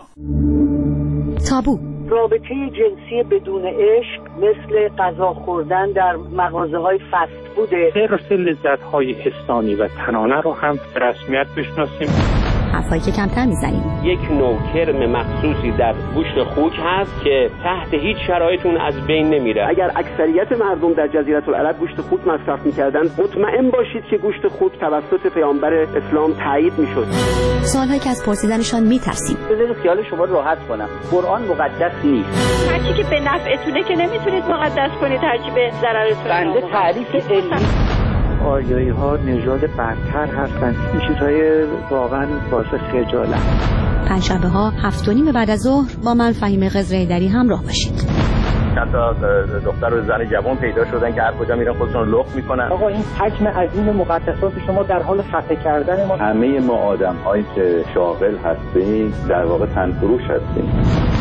تابو رابطه جنسی بدون عشق مثل غذا خوردن در مغازه‌های فست فوده. حرص لذت‌های حسانی و تنانه رو هم به رسمیت بشناسیم. حرفایی که کمتر میزنیم. یک نوع کرم مخصوصی در گوشت خوک هست که تحت هیچ شرایط اون از بین نمیره. اگر اکثریت مردم در جزیره العرب گوشت خوک مصرف میکردن، مطمئن باشید که گوشت خوک توسط پیامبر اسلام تایید میشد. سوالهایی که از پرسیدنشان میترسیم. بذارید خیال شما رو راحت کنم. قرآن مقدس نیست. هرچی که به نفعتونه که نمیتونید مقدس کنید، هرچی به ضررتونه. بنده تعریف علمی آریایی ها نژاد برتر هستند. این چیزهای واقعا باعث خجالت. پنجشنبه ها هفت و نیم بعد از ظهر با من فهیم قزره‌ایدری همراه باشید. چند تا دختر و زن جوان پیدا شدن که هر کجا میرن خودشون رو لخت میکنن. آقا این حجم عظیم مقدسات شما در حال خفه کردن ما. همه ما آدم هایی که شاغل هستیم در واقع تنفروش هستیم.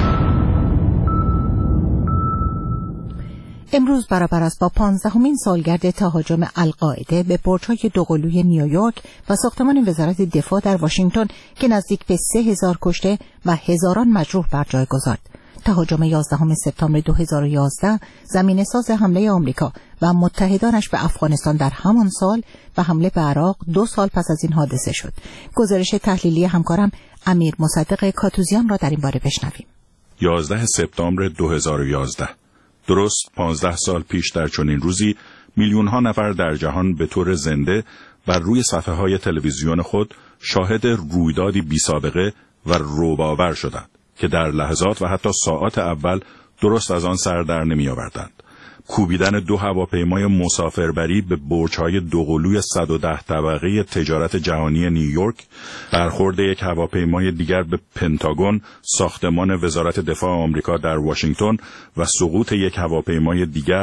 امروز برابر است با پانزدهمین سالگرد تهاجم القاعده به برج‌های دوقلوی نیویورک و ساختمان وزارت دفاع در واشنگتن که نزدیک به سه هزار کشته و هزاران مجروح بر جای گذارد. تهاجم یازدهم سپتامبر دو هزار و یازده زمینه‌ساز حمله آمریکا و متحدانش به افغانستان در همان سال و حمله به عراق دو سال پس از این حادثه شد. گزارش تحلیلی همکارم امیر مصدق کاتوزیان را در این باره بشنویم. یازدهم سپتامبر دو هزار و یازده، درست پانزده سال پیش در چنین روزی میلیون ها نفر در جهان به طور زنده بر روی صفحه های تلویزیون خود شاهد رویدادی بی سابقه و رعب‌آور شدند که در لحظات و حتی ساعات اول درست از آن سر در نمی آوردند. کوبیدن دو هواپیمای مسافربری به برج‌های دوقلوی صد و ده طبقه تجارت جهانی نیویورک، برخورد یک هواپیمای دیگر به پنتاگون، ساختمان وزارت دفاع آمریکا در واشنگتن و سقوط یک هواپیمای دیگر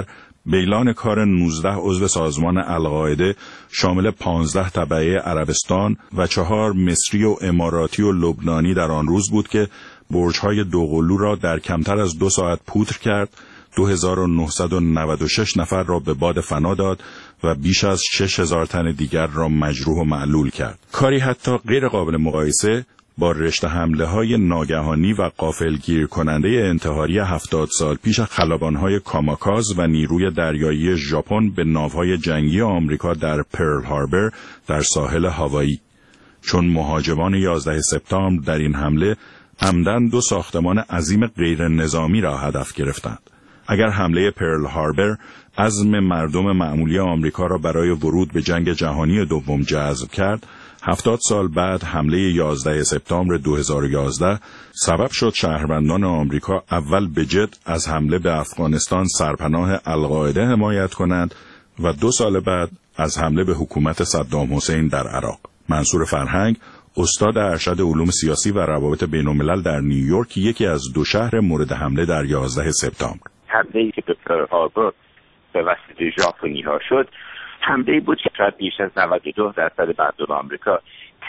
بیلان کار نوزده عضو سازمان القاعده شامل پانزده تبعه عربستان و چهار مصری و اماراتی و لبنانی در آن روز بود که برج‌های دوقلو را در کمتر از دو ساعت پودر کرد، دو هزار و نهصد و نود و شش نفر را به باد فنا داد و بیش از شش هزار تن دیگر را مجروح و معلول کرد. کاری حتی غیر قابل مقایسه با رشته حمله های ناگهانی و غافلگیر کننده انتحاری هفتاد سال پیش خلبان‌های کاماکاز و نیروی دریایی ژاپن به ناوهای جنگی آمریکا در پرل هاربر در ساحل هاوایی. چون مهاجمان یازده سپتامبر در این حمله عمدن دو ساختمان عظیم غیر نظامی را هدف گرفتند. اگر حمله پرل هاربر عزم مردم معمولی آمریکا را برای ورود به جنگ جهانی دوم جذب کرد، هفتاد سال بعد حمله یازده سپتامبر دو هزار و یازده سبب شد شهروندان آمریکا اول به جد از حمله به افغانستان سرپناه القاعده حمایت کنند و دو سال بعد از حمله به حکومت صدام حسین در عراق. منصور فرهنگ، استاد ارشد علوم سیاسی و روابط بین‌الملل در نیویورک، یکی از دو شهر مورد حمله در یازده سپتامبر. حمله‌ای که به پرل هاربر به واسطه ژاپنی‌ها شد، حمله‌ای بود که شاید بیش از نود و دو درصد مردم آمریکا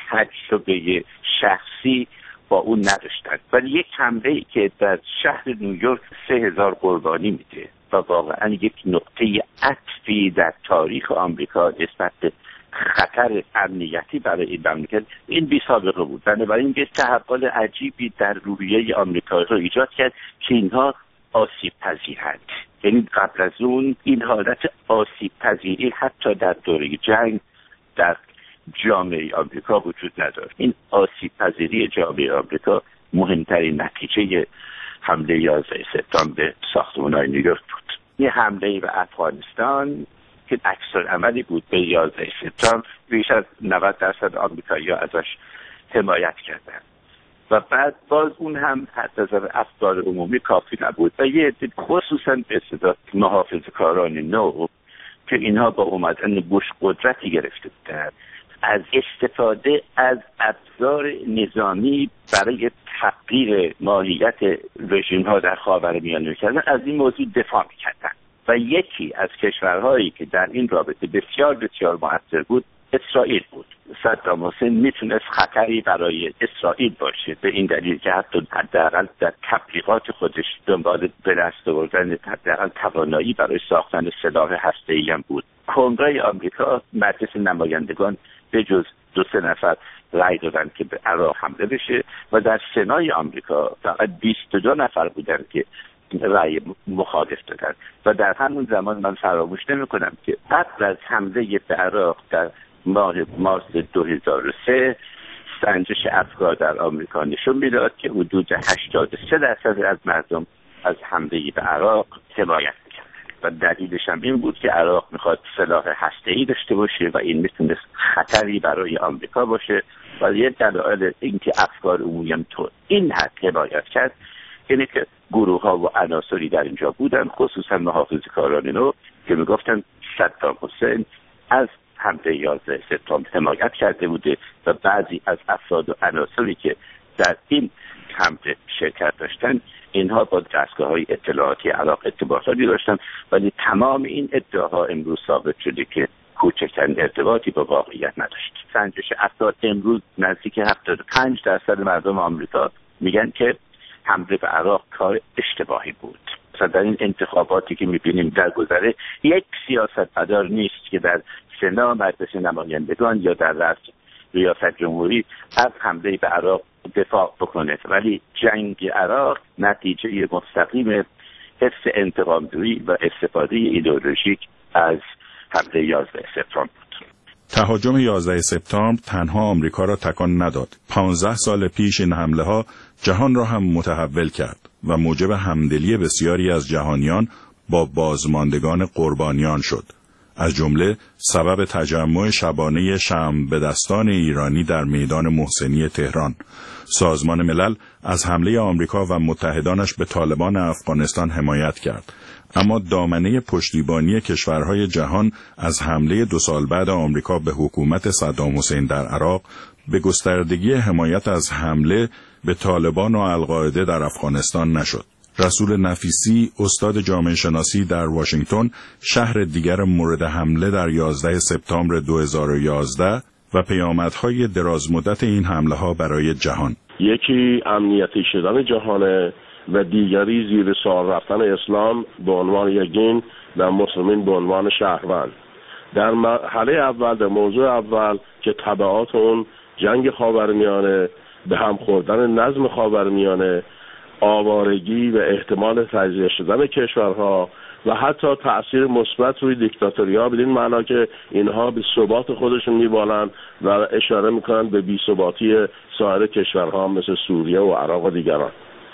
تجربه شخصی با اون نداشتند، ولی یک حمله‌ای که در شهر نیویورک سه هزار قربانی میده و واقعا یک نقطه عطفی در تاریخ آمریکا نسبت به خطر امنیتی برای این مملکت این بی سابقه بود. بنابراین یک تحول عجیبی در روحیه آمریکایی رو ایجاد کرد که اینها آسیب پذیرند. یعنی قبل از اون این حالت آسیب پذیری حتی در دوره جنگ در جامعه آمریکا وجود نداشت. این آسیب پذیری جامعه آمریکا مهمترین نتیجه حمله یازده سپتامبر به ساختمان‌های نیویورک بود. این حمله به افغانستان که عکس‌العملی بود به یازده سپتامبر، بیش از نود درصد آمریکایی‌ها ازش حمایت کردند و بعد باز اون هم حتی از افکار عمومی کافی نبود و یه عده خصوصا به اصطلاح محافظه‌کاران نو که اینها با اومدن بوش قدرتی گرفته بودند از استفاده از ابزار نظامی برای تغییر ماهیت رژیم‌ها در خاورمیانه کردن از این موضوع دفاع می‌کردند و یکی از کشورهایی که در این رابطه بسیار بسیار مؤثر بود اسرائیل بود. صدام حسین میتونست خطری برای اسرائیل باشه، به این دلیل که حتی حداقل در تبلیغات خودش دنبال به دست آوردن حداقل توانایی برای ساختن سلاح هسته‌ای هم بود. کنگره آمریکا، مجلس نمایندگان به جز دو سه نفر رأی دادن که به عراق حمله بشه و در سنای آمریکا فقط بیست و دو نفر بودن که رأی مخالف دادن و در همون زمان من فراموش نمی‌کنم که قبل از حمله به عراق در ماه مارس دو هزار و سه سنجش افکار در آمریکا نشون میداد که حدود هشتاد و سه درصد از مردم از حمله به عراق حمایت می‌کردند و دلیلش هم این بود که عراق میخواد سلاح هسته‌ای داشته باشه و این میتونست خطری برای آمریکا باشه و یه دلایل اینکه افکار عمومی هم تو این حد حمایت کرد اینه که گروه ها و عناصری در اینجا بودن، خصوصا محافظه‌کاران نو که میگفتن صدام حسین از حمله یازده سپتامبر حمایت کرده بوده و بعضی از افراد و عناصری که در این حمله شرکت داشتن اینها با دستگاه‌های اطلاعاتی عراق ارتباطاتی داشتن، ولی تمام این ادعاها امروز ثابت شده که کوچکترین ارتباطی با واقعیت نداشت. سنجش افراد امروز نزدیک هفتاد و پنج درصد مردم آمریکا میگن که حمله به عراق کار اشتباهی بود. مثلا در این انتخاباتی که میبینیم در گذره یک سیاستمدار نیست که در سنا، مجلس نمایندگان یا در رأس ریاست جمهوری از حمله به عراق دفاع بکنه، ولی جنگ عراق نتیجه مستقیم حفظ انتقامجویی و استفاده ایدئولوژیک از حمله یازده سپتامبر بود. تهاجم یازده سپتامبر تنها آمریکا را تکان نداد. پانزده سال پیش این حمله ها جهان را هم متحول کرد و موجب همدلی بسیاری از جهانیان با بازماندگان قربانیان شد. از جمله سبب تجمع شبانه شمع به دستان ایرانی در میدان محسنی تهران. سازمان ملل از حمله آمریکا و متحدانش به طالبان افغانستان حمایت کرد، اما دامنه پشتیبانی کشورهای جهان از حمله دو سال بعد آمریکا به حکومت صدام حسین در عراق به گستردگی حمایت از حمله به طالبان و القاعده در افغانستان نشد. رسول نفیسی، استاد جامعه شناسی در واشنگتن، شهر دیگر مورد حمله در یازده سپتامبر دو هزار و یازده و پیامدهای درازمدت این حمله ها برای جهان. یکی امنیتی شدن جهانه و دیگری زیر سوال رفتن اسلام به عنوان یک دین و مسلمین به عنوان شهروند. در مرحله اول، در موضوع اول که تبعات اون جنگ خاورمیانه، به هم خوردن نظم خاورمیانه، آوارگی و احتمال تجزیه شدن کشورها و حتی تأثیر مثبت روی دیکتاتوری‌ها، بدین معنا که اینها به ثبات خودشون میبالند و اشاره میکنند به بی‌ثباتی سایر کشورها مثل سوریه و عراق و دیگران.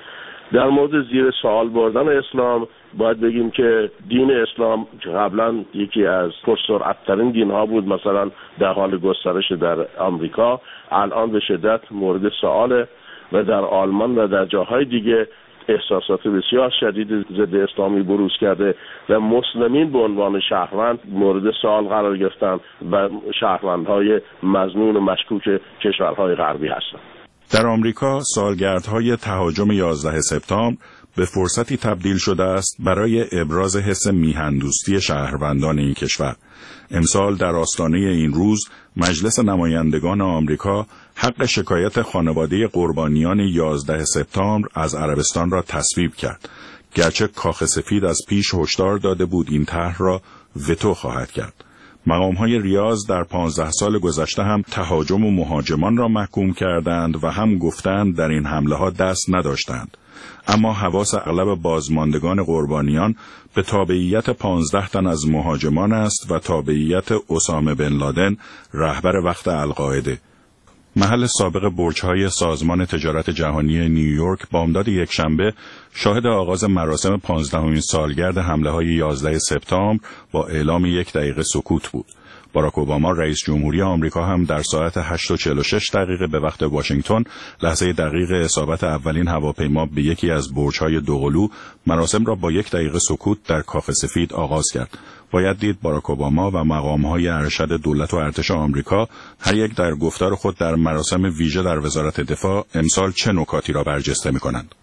در مورد زیر سوال بردن اسلام باید بگیم که دین اسلام قبلا یکی از پرسرعت‌ترین دین‌ها بود، مثلا در حال گسترش در آمریکا، الان به شدت مورد سؤاله و در آلمان و در جاهای دیگه احساسات بسیار شدید ضد اسلامی بروز کرده و مسلمین به عنوان شهروند مورد سوال قرار گرفتن و شهروندهای مظنون و مشکوک کشورهای غربی هستند. در آمریکا سالگردهای تهاجم یازده سپتامبر به فرصتی تبدیل شده است برای ابراز حس میهن‌دوستی شهروندان این کشور. امسال در آستانه این روز مجلس نمایندگان آمریکا حق شکایت خانواده قربانیان یازده سپتامبر از عربستان را تصویب کرد، گرچه کاخ سفید از پیش هشدار داده بود این طرح را وتو خواهد کرد. مقام‌های ریاض در پانزده سال گذشته هم تهاجم و مهاجمان را محکوم کردند و هم گفتند در این حمله‌ها دست نداشتند. اما حواس اغلب بازماندگان قربانیان به تابعیت پانزده تن از مهاجمان است و تابعیت اسامه بن لادن، رهبر وقت القاعده. محل سابق برج‌های سازمان تجارت جهانی نیویورک بامداد یکشنبه شاهد آغاز مراسم پانزدهمین سالگرد حمله‌های یازده سپتامبر با اعلام یک دقیقه سکوت بود. باراک اوباما رئیس جمهوری آمریکا هم در ساعت هشت و چهل و شش دقیقه به وقت واشنگتن، لحظه دقیق اصابت اولین هواپیما به یکی از برج‌های دوقلو، مراسم را با یک دقیقه سکوت در کاخ سفید آغاز کرد. باید دید باراک اوباما و مقام‌های ارشد دولت و ارتش آمریکا هر یک در گفتار خود در مراسم ویژه در وزارت دفاع امسال چه نکاتی را برجسته می‌کنند.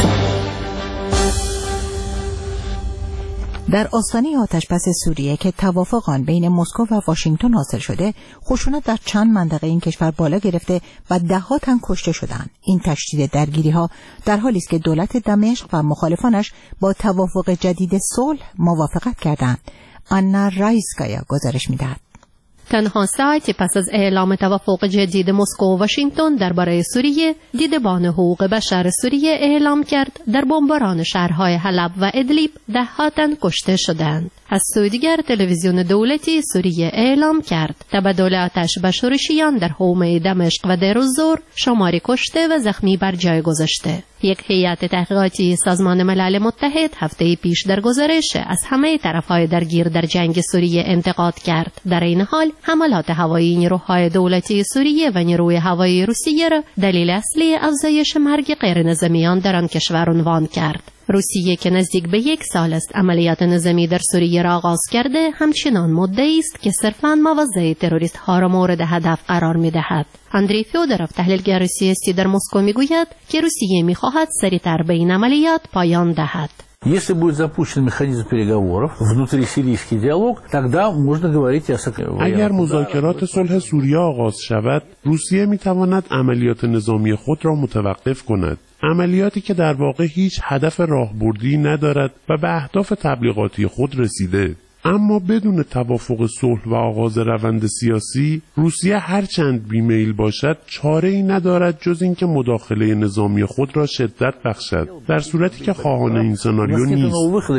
در آستانه آتشبس سوریه که توافق آن بین مسکو و واشنگتن حاصل شده، خشونت در چند منطقه این کشور بالا گرفته و ده‌ها تن کشته شدند. این تشدید درگیری‌ها در حالی است که دولت دمشق و مخالفانش با توافق جدید صلح موافقت کردند. آنا رایسکایا گزارش می‌دهد. تنها ساعتی پس از اعلام توافق جدید مسکو و واشنگتن درباره سوریه، دیدبان حقوق بشر سوریه اعلام کرد در بمباران شهرهای حلب و ادلیب ده تن کشته شدند. از سوی دیگر تلویزیون دولتی سوریه اعلام کرد تبادل آتش به شورشیان در حومه دمشق و دیر الزور شماری کشته و زخمی بر جای گذاشته. یک هیئت تحقیقاتی سازمان ملل متحد هفته پیش در گزارش از همه طرفهای درگیر در جنگ سوریه انتقاد کرد. در این حال حملات هوایی نیروهای دولتی سوریه و نیروی هوایی روسیه را دلیل اصلی افزایش مرگ غیرنظامیان در آن کشور عنوان کرد. روسیه که نزدیک به یک سال است عملیات نظامی در سوریه را آغاز کرده، همچنان مدعی است که صرفاً مواضع تروریست ها را مورد هدف قرار می دهد. اندری فیودروف تحلیلگر سیاسی در مسکو می گوید که روسیه می خواهد سریعتر به این عملیات پایان دهد. Если будет запущен механизм переговоров, внутрисирийский диалог, тогда можно говорить о اگر مذاکرات صلح سوریه آغاز شود، روسیه میتواند عملیات نظامی خود را متوقف کند. عملیاتی که در واقع هیچ هدف راهبردی ندارد و به اهداف تبلیغاتی خود رسیده. اما بدون توافق صلح و آغاز روند سیاسی، روسیه هرچند بیمیل باشد چاره‌ای ندارد جز اینکه مداخله نظامی خود را شدت بخشد، در صورتی که خواهان این سناریو نیست.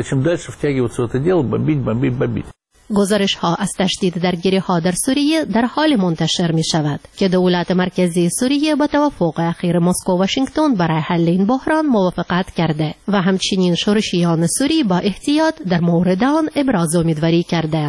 گزارش ها از تشدید درگیری ها در سوریه در حال منتشر می شود که دولت مرکزی سوریه با توافق اخیر مسکو و واشنگتن برای حل این بحران موافقت کرده و همچنین شورشیان سوری با احتیاط در مورد آن ابراز امیدواری کردند.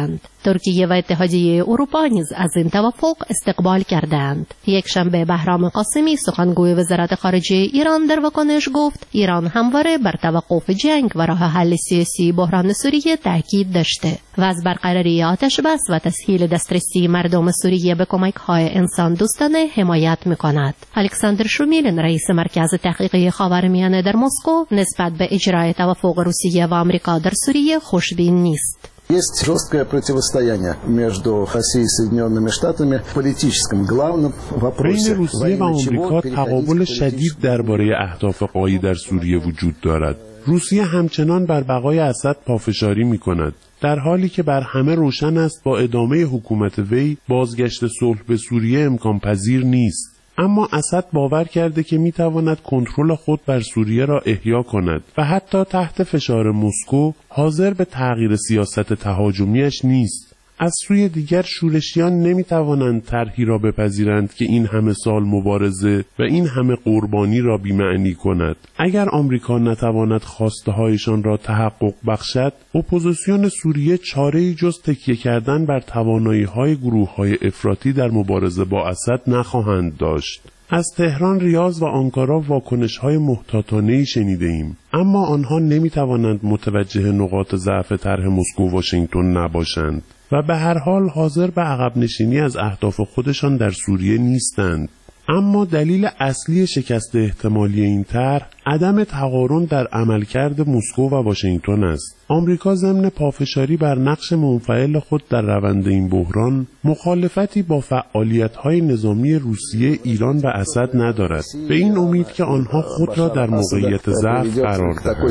ترکیه و اتحادیه اروپا نیز از این توافق استقبال کردند. یک شنبه بهرام قاسمی سخنگوی وزارت خارجه ایران در واکنش گفت ایران همواره بر توقف جنگ و راه حل سیاسی بحران سوریه تاکید داشته و از برقراری آتش بس و تسهیل دسترسی مردم سوریه به کمک‌های انسان دوستانه حمایت می‌کند. الکساندر شومیلن رئیس مرکز تحقیقی خاورمیانه در مسکو نسبت به اجرای توافق روسیه و آمریکا در سوریه خوشبین نیست. Есть жесткое противостояние между Россией и Соединенными Штатами в политическом главном вопросе. بین روسیه و آمریکا تقابل شدید درباره اهداف غایی در سوریه وجود دارد. روسیه همچنان بر بقای اسد پافشاری می‌کند، در حالی که بر همه روشن است با ادامه حکومت وی بازگشت صلح به سوریه امکان پذیر نیست. اما اسد باور کرده که میتواند کنترل خود بر سوریه را احیا کند و حتی تحت فشار مسکو حاضر به تغییر سیاست تهاجمیش نیست. از سوی دیگر شورشیان نمیتوانند طرحی را بپذیرند که این همه سال مبارزه و این همه قربانی را بی‌معنی کند. اگر آمریکا نتواند خواسته هایشان را تحقق بخشد، اپوزیسیون سوریه چاره‌ای جز تکیه کردن بر توانایی‌های گروه‌های افراطی در مبارزه با اسد نخواهند داشت. از تهران، ریاض و آنکارا واکنش‌های محتاطانه‌ای شنیده‌ایم، اما آنها نمی‌توانند متوجه نقاط ضعف طرح مسکو و واشنگتن نباشند و به هر حال حاضر به عقب نشینی از اهداف خودشان در سوریه نیستند. اما دلیل اصلی شکست احتمالی این طرح عدم تقارن در عملکرد مسکو و واشنگتن است. آمریکا ضمن پافشاری بر نقش منفعل خود در روند این بحران مخالفتی با فعالیت‌های نظامی روسیه، ایران و اسد ندارد، به این امید که آنها خود را در موقعیت ضعف قرار دهند.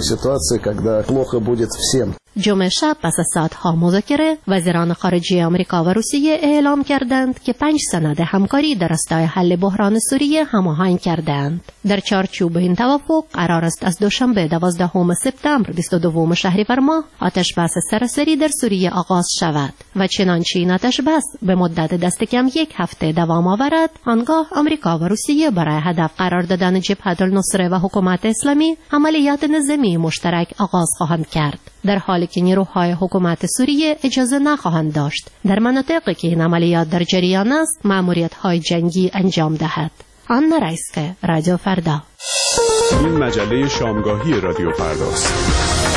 جمعه شب پس از ساعت‌ها مذاکره، وزیران خارجه آمریکا و روسیه اعلام کردند که پنج سند همکاری در راستای حل بحران سوریه هماهنگ کردند. در چارچوب این توافق قرار است از دوشنبه دوازدهم سپتامبر بیست و دوم شهریور ماه آتش بس سراسری در سوریه آغاز شود و چنانچه این آتش بس به مدت دست کم یک هفته دوام آورد، آنگاه آمریکا و روسیه برای هدف قرار دادن جبهه النصره و حکومت اسلامی عملیات نظامی مشترک آغاز خواهند کرد، در حالی که نیروهای حکومت سوریه اجازه نخواهند داشت در مناطقی که این عملیات در جریان است مأموریت‌های جنگی انجام دهد. آنا رایسکه، رادیو فردا. این مجله شامگاهی رادیو فرداست.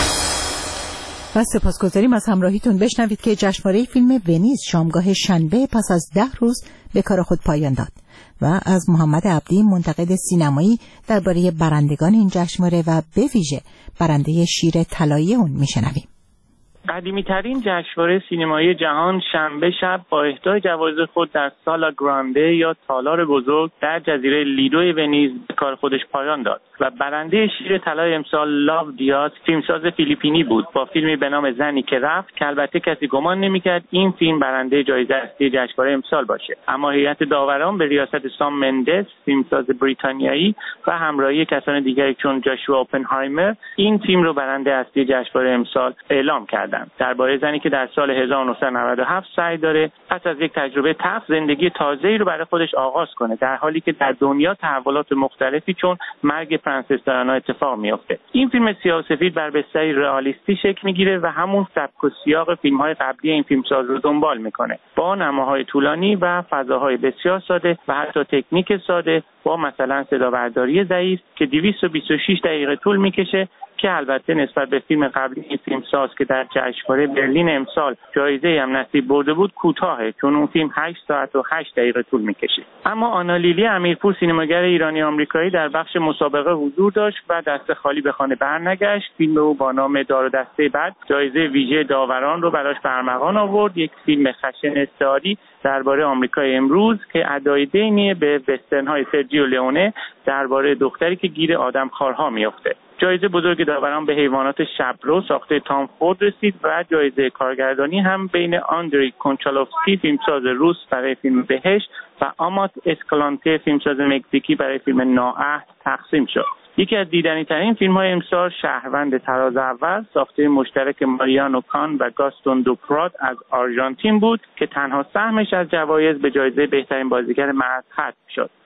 و سپاسگزاریم از همراهیتون. بشنوید که جشنواره فیلم ونیز شامگاه شنبه پس از ده روز به کار خود پایان داد و از محمد عبدی منتقد سینمایی درباره برندگان این جشنواره و به ویژه برنده شیر طلایی اون میشنویم. قدیمی ترین جشنواره سینمایی جهان شنبه شب با اهدای جوایز خود در سالا گرانده یا تالار بزرگ در جزیره لیدو ونیز به کار خودش پایان داد و برنده شیر طلای امسال لاو دیاز فیلمساز فیلیپینی بود با فیلمی به نام زنی که رفت که البته کسی گمان نمی‌کرد این فیلم برنده جایزه اصلی جشنواره امسال باشه، اما هیئت داوران به ریاست سام مندس فیلمساز بریتانیایی و همراهی کسان دیگری چون جاشوا اوپنهایمر این فیلم رو برنده اصلی جشنواره امسال اعلام کرد. درباره زنی که در سال هزار و نهصد و نود و هفت سعی داره پس از یک تجربه تلخ زندگی تازه‌ای رو برای خودش آغاز کنه، در حالی که در دنیا تحولات مختلفی چون مرگ پرنسس دایانا اتفاق میفته. این فیلم سیاه‌وسفید بر بستری رئالیستی شکل میگیره و همون سبک و سیاق فیلم‌های قبلی این فیلمساز رو دنبال میکنه، با نماهای طولانی و فضاهای بسیار ساده و حتی تکنیک ساده، با مثلا صدابرداری ضعیف که دویست و بیست و شش دقیقه طول میکشه، که البته نسبت به فیلم قبلی این فیلمساز که در جشنواره برلین امسال جایزه هم نصیب برده بود کوتاهه، چون اون فیلم هشت ساعت و هشت دقیقه طول میکشه. اما آنا لیلی امیرپور سینماگر ایرانی آمریکایی در بخش مسابقه حضور داشت و دست خالی به خانه برنگشت. فیلم او با نام دار و دسته بد جایزه ویژه داوران رو براش به ارمغان آورد، یک فیلم خشن استعاری درباره آمریکای امروز که ادای دینی به وسترن‌های سرجیو لئونه درباره دختری که گیر آدمخوارها میفته. جایزه بزرگ داوران به حیوانات شبرو ساخته تام فورد رسید و جایزه کارگردانی هم بین آندری کونچالوفسکی فیلمساز روس برای فیلم بهشت و آمات اسکالانته فیلمساز مکزیکی برای فیلم نااهل تقسیم شد. یکی از دیدنی ترین فیلم های امسال شهروند تراز اول ساخته مشترک ماریانو کان و گاستون دوپرات از آرژانتین بود که تنها سهمش از جوایز به جایزه بهترین بازیگر مرد ختم شد.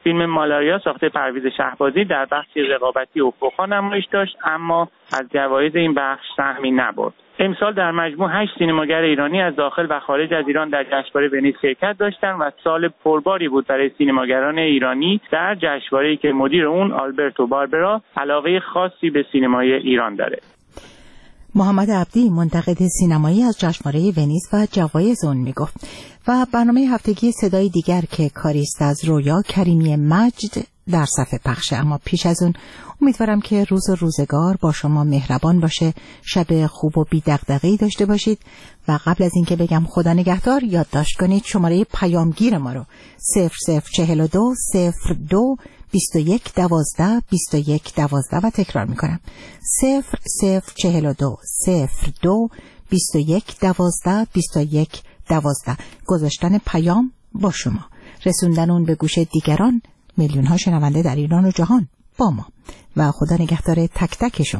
فیلم مالاریا ساخته پرویز شهبازی در بخش رقابتی افق‌ها نمایش داشت، اما از جوایز این بخش سهمی نبرد. امسال در مجموع هشت سینماگر ایرانی از داخل و خارج از ایران در جشنواره ونیز شرکت داشتند و سال پرباری بود برای سینماگران ایرانی در جشنواره‌ای که مدیر اون آلبرتو باربرا علاقه خاصی به سینمای ایران داره. محمد عبدی منتقد سینمایی از جشنواره ونیز و جوایز اون میگفت. و برنامه هفتگی صدای دیگر که کاریست از رویا کریمی مجد در صفحه پخشه، اما پیش از اون امیدوارم که روز و روزگار با شما مهربان باشه، شب خوب و بی دغدغه‌ای داشته باشید و قبل از اینکه بگم خدا نگهدار یادداشت کنید شماره پیامگیر ما رو صفر صفر چهل و دو صفر دو بیست و یک دوازده بیست و یک دوازده و تکرار میکنم صفر صفر چهل و دو صفر دو بیست و یک دوازده بیست و یک دوازده. گذاشتن پیام با شما، رسوندن اون به گوش دیگران، میلیون ها شنونده در ایران و جهان با ما و خدا نگهدار تک تک شما.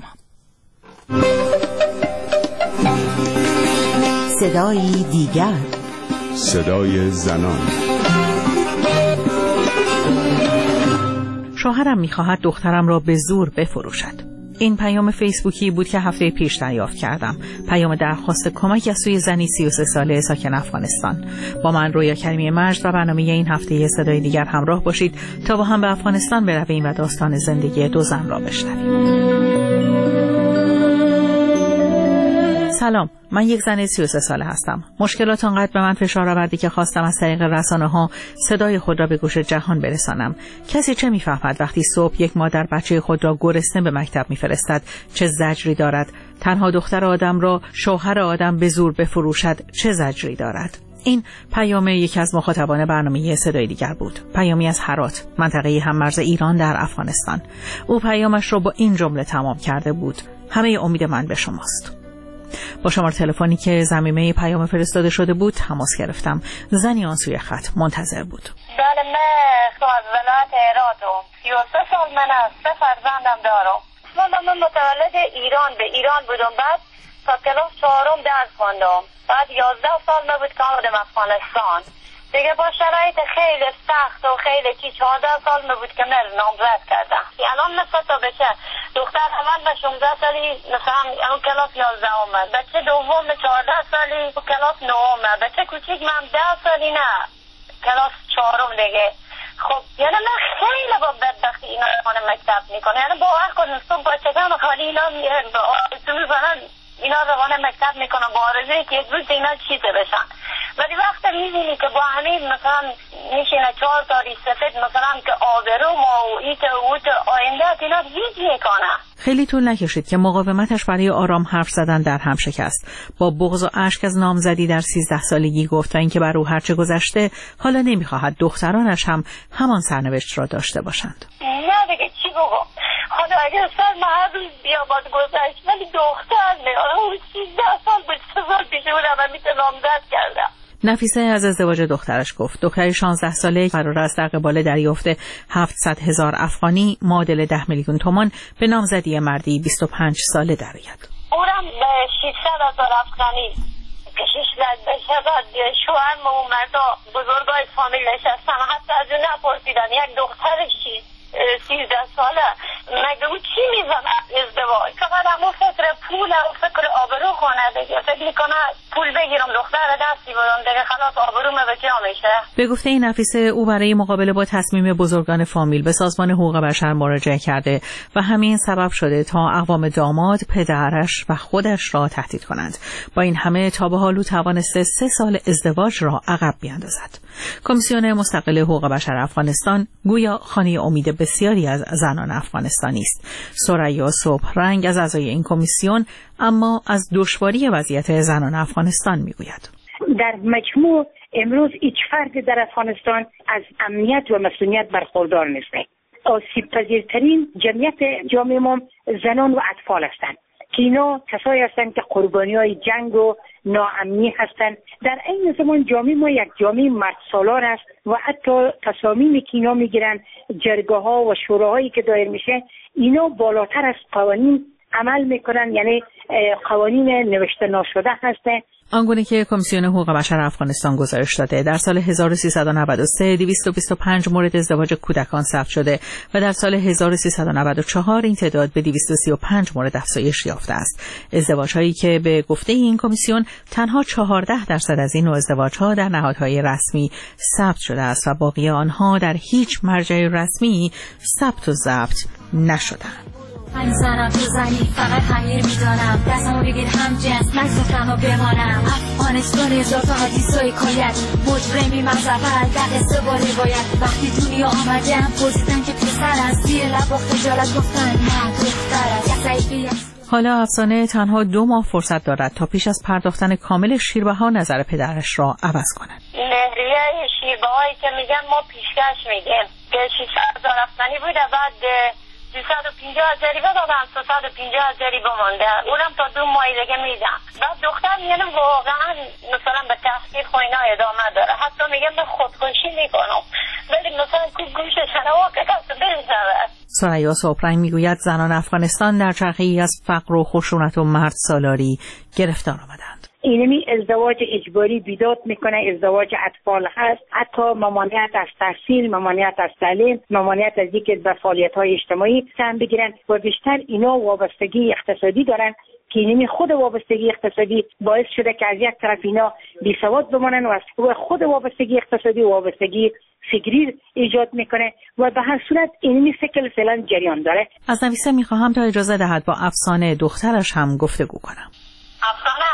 صدای دیگر، صدای زنان. شوهرم می‌خواهد دخترم را به زور بفروشد. این پیام فیسبوکی بود که هفته پیش دریافت کردم. پیام درخواست کمک از سوی زنی سی و سه ساله ساکن افغانستان. با من رویا کریمی مجد و برنامه این هفته صدای دیگر همراه باشید تا با هم به افغانستان برویم و داستان زندگی دو زن را بشنویم. سلام، من یک زن سی و سه ساله هستم. مشکلات آنقدر به من فشار آوردی که خواستم از طریق رسانه‌ها صدای خود را به گوش جهان برسانم. کسی چه می‌فهمد وقتی صبح یک مادر بچه خود را گرسنه به مکتب می‌فرستد چه زجری دارد؟ تنها دختر آدم را شوهر آدم به زور بفروشد چه زجری دارد؟ این پیام یکی از مخاطبان برنامه صدای دیگر بود. پیامی از هرات، منطقه هممرز ایران در افغانستان. او پیامش را با این جمله تمام کرده بود: همه امید من به شماست. با شماره تلفنی که ضمیمه پیام فرستاده شده بود تماس گرفتم. زنی آن سوی خط منتظر بود. بله، من از ولایت هراتم. سی و سه سال من است. سه فرزندم دارم. من متولد ایران به ایران بودم. بعد تا کلاس چهارم درس خواندم. بعد یازده سال من بود که آمدم افغانستان. دیگه با شرایط خیلی سخت و خیلی چی چهارده سال من بود که من نامزد کردم. الان مثلا تا بچه دختر اول به شانزده سالی مثلا الان کلاس یازده اومد، بچه دوم چهارده سالی کلاس نه اومد، بچه کوچیک من ده سالی نه کلاس چهارم دیگه. خب یعنی من خیلی با بدبختی اینا روان مکتب میکنه، یعنی باور کنم صبح بچگان خالی اینا میرن با آرزو میزنن، اینا روان مکتب میکنن با آرزوی که یک روز اینا چیزه بشن. ولی وقتی میبینی که با همین مثلا میشینه چهار تاری سفید مثلا که آبرو ما و ایت و اوت آینده اینا هیچ میکنه. خیلی طول نکشید که مقاومتش برای آرام حرف زدن در هم شکست. با بغض و اشک از نامزدی در سیزده سالگی گفت و اینکه بر او هرچه گذشته حالا نمیخواهد دخترانش هم همان سرنوشت را داشته باشند. نه دیگه چی بگم، حالا اگر سر من هر روز بیاباد گذشت ولی دختر نه، اون سیزده سال بود، سه سال پیش بودم و میتونم نامزد کردم. نفیسه از ازدواج دخترش گفت. دختری شانزده ساله قرار است در قبال دریافت هفتصد هزار افغانی معادل ده میلیون تومان به نامزدی مردی بیست و پنج ساله درآید. اونم به ششصد هزار افغانی کشش لد بشه. بعد شوهر و مردا بزرگای فامیل نشستن، حتی از اون نپرسیدن یک دخترشی سیزده ساله مگه او چی میزن ازدواج؟ فقط همون فکر پول و فکر آبرو خونه دیگه، فکر میکنه پول بگیرم دختر دستی بدم دیگه خلاص آبروم به جا میشه. به گفته این نفیسه او برای مقابله با تصمیم بزرگان فامیل به سازمان حقوق بشر مراجعه کرده و همین سبب شده تا اقوام داماد پدرش و خودش را تهدید کنند. با این همه تا به حال او توانسته سه سال ازدواج را عقب بیاندازد. کمیسیون مستقل حقوق بشر افغانستان گویا خانه امید بسیاری از زنان افغانستانی است. ثریا صبح رنگ از اعضای این کمیسیون اما از دشواری وضعیت زنان افغانستان میگوید. در مجموع امروز هیچ فردی در افغانستان از امنیت و مسئولیت برخوردار نیست. آسیب پذیرترین جمعیت جامعه ما زنان و اطفال هستند که اینا کسایی هستند که قربانی های جنگ و ناامنی هستند. در این زمان جامعه ما یک جامعه مرد سالار است و حتی تصامیمی که اینا میگیرن، جرگه ها و شوراهایی که دایر میشه، اینا بالاتر از قوانین عمل میکنن، یعنی قوانین نوشته نشده هستن. آنگونه که کمیسیون حقوق بشر افغانستان گزارش داده در سال هزار و سیصد و نود و سه دویست و بیست و پنج مورد ازدواج کودکان ثبت شده و در سال هزار و سیصد و نود و چهار این تعداد به دویست و سی و پنج مورد افزایش یافته است. ازدواج‌هایی که به گفته این کمیسیون تنها چهارده درصد از این نوع ازدواج‌ها در نهادهای رسمی ثبت شده است و باقی آنها در هیچ مرجع رسمی ثبت و ضبط نشده‌اند. من زنم تو زنی فقط خمیر میدانم دستمو بگیر هم جنس نگذاشتم و بمانم افغانستان هزار تا حدیث و حکایت مجرمی مذهبت در قصه با روایت وقتی دنیا آمدم پرسیدن که پسر از زیر لب با خجالت گفتن نه دختر از ضعیفی. حالا افسانه تنها دو ماه فرصت دارد تا پیش از پرداختن کامل شیربها نظر پدرش را عوض کند. مهریه شیربهایی که میگن ما پیشکش میدیم که ششصد هزار افغانی بوده، بعد سیصد و پنجاه هزاری بدادم، سیصد و پنجاه هزاری بمانده، اونم تا دو ماه دیگه میدم. بعد دختر میگه واقعا مثلا به تحقیق و اینا ادامه داره، حتی میگه من خودکشی میکنم، ولی مثلا کو گوش شنوا که کسی بریزه. ثریا صبحرنگ میگوید زنان افغانستان در چرخه‌ای از فقر و خشونت و مرد سالاری گرفتار آمدند. اینمی ازدواج اجباری بیداد میکنه، ازدواج اطفال هست، حتی ممانعت از تحصیل، ممانعت از تعلیم، ممانعت از اینکه به فعالیت‌های اجتماعی سهم بگیرن و بیشتر اینا وابستگی اقتصادی دارن که اینمی خود وابستگی اقتصادی باعث شده که از یک طرف اینا بیسواد بمانن و از خود وابستگی اقتصادی و وابستگی فکری ایجاد میکنه و به هر صورت اینمی سیکل فعلا جریان داره. از نویسنده میخواهم تا اجازه دهد با افسانه دخترش هم گفتگو کنم. افسانه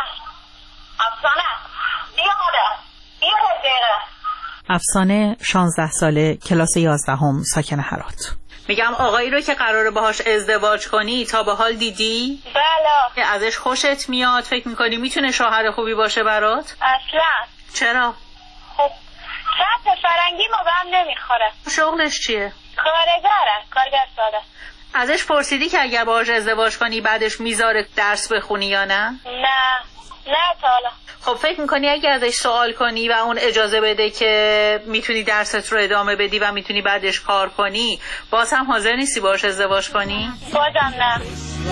افسانه بیا مادر بیا دقیقه. افسانه شانزده ساله، کلاس یازدهم، ساکن هرات. میگم آقایی رو که قراره باهاش ازدواج کنی تا به حال دیدی؟ بله. ازش خوشت میاد؟ فکر میکنی میتونه شوهر خوبی باشه برات؟ اصلا. چرا؟ خب خط فرنگی ما به هم نمیخوره. شغلش چیه؟ کارگره، کارگر ساده. ازش پرسیدی که اگر باهاش ازدواج کنی بعدش میذاره درس بخونی یا نه؟ نه نه تا حالا. خب فکر میکنی اگه ازش سوال کنی و اون اجازه بده که میتونی درست رو ادامه بدی و میتونی بعدش کار کنی باز هم حاضر نیستی باهاش ازدواج کنی؟ بازم نه.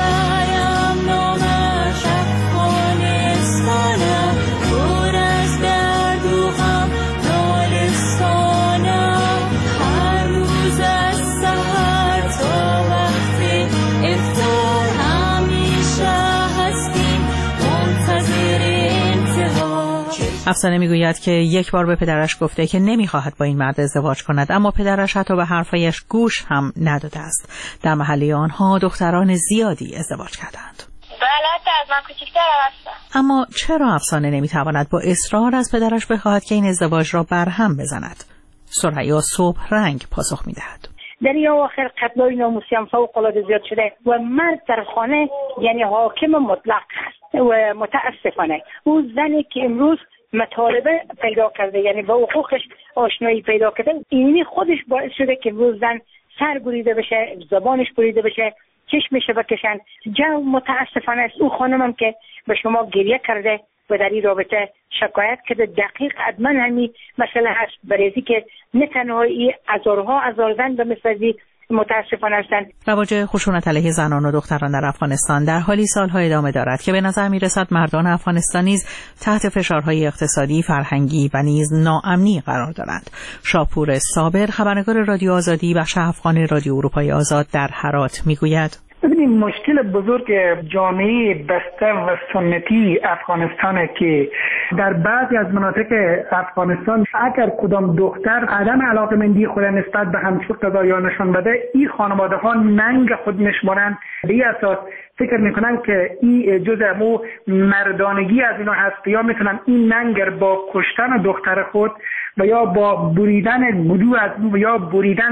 افسانه میگوید که یک بار به پدرش گفته که نمیخواهد با این مرد ازدواج کند، اما پدرش حتی به حرفایش گوش هم نداده است. در محله آنها دختران زیادی ازدواج کردند. بله از من کوچیک‌تر هستم. اما چرا افسانه نمیتواند با اصرار از پدرش بخواهد که این ازدواج را برهم بزند؟ ثریا صبحرنگ پاسخ میدهد. در این آخر قتل‌های ناموسی هم فوق‌العاده زیاد شده و مرد در خانه یعنی حاکم مطلق هست و متاسفانه او زنی که امروز مطالبه پیدا کرده یعنی با حقوقش آشنایی پیدا کرده، اینی خودش باعث شده که روز زن سر بریده بشه، زبانش بریده بشه، چشمش بکشن. جو متاسفانه است. او خانمم که به شما گریه کرده و در این رابطه شکایت کرده دقیق حتما همین مسئله هست، برای که نه تنها هزارها هزار زن به مثل متاسفانه هستند. رواج خشونت علیه زنان و دختران در افغانستان در حالی سالها ادامه دارد که به نظر میرسد مردان افغانستان نیز تحت فشارهای اقتصادی، فرهنگی و نیز ناامنی قرار دارند. شاپور صابر، خبرنگار رادیو آزادی بخش افغان رادیو اروپای آزاد در هرات میگوید: ببینید مشکل بزرگ جامعه بسته و سنتی افغانستانه که در بعضی از مناطق افغانستان اگر کدام دختر عدم علاقه‌مندی خود نسبت به همسر قضایی نشان بده، این خانواده ها ننگ خود میشمارن، به این اساس فکر میکنن که این جزء مو مردانگی از اینا هست، یا میتونن این ننگ با کشتن دختر خود و یا با بریدن گلو از او و یا بریدن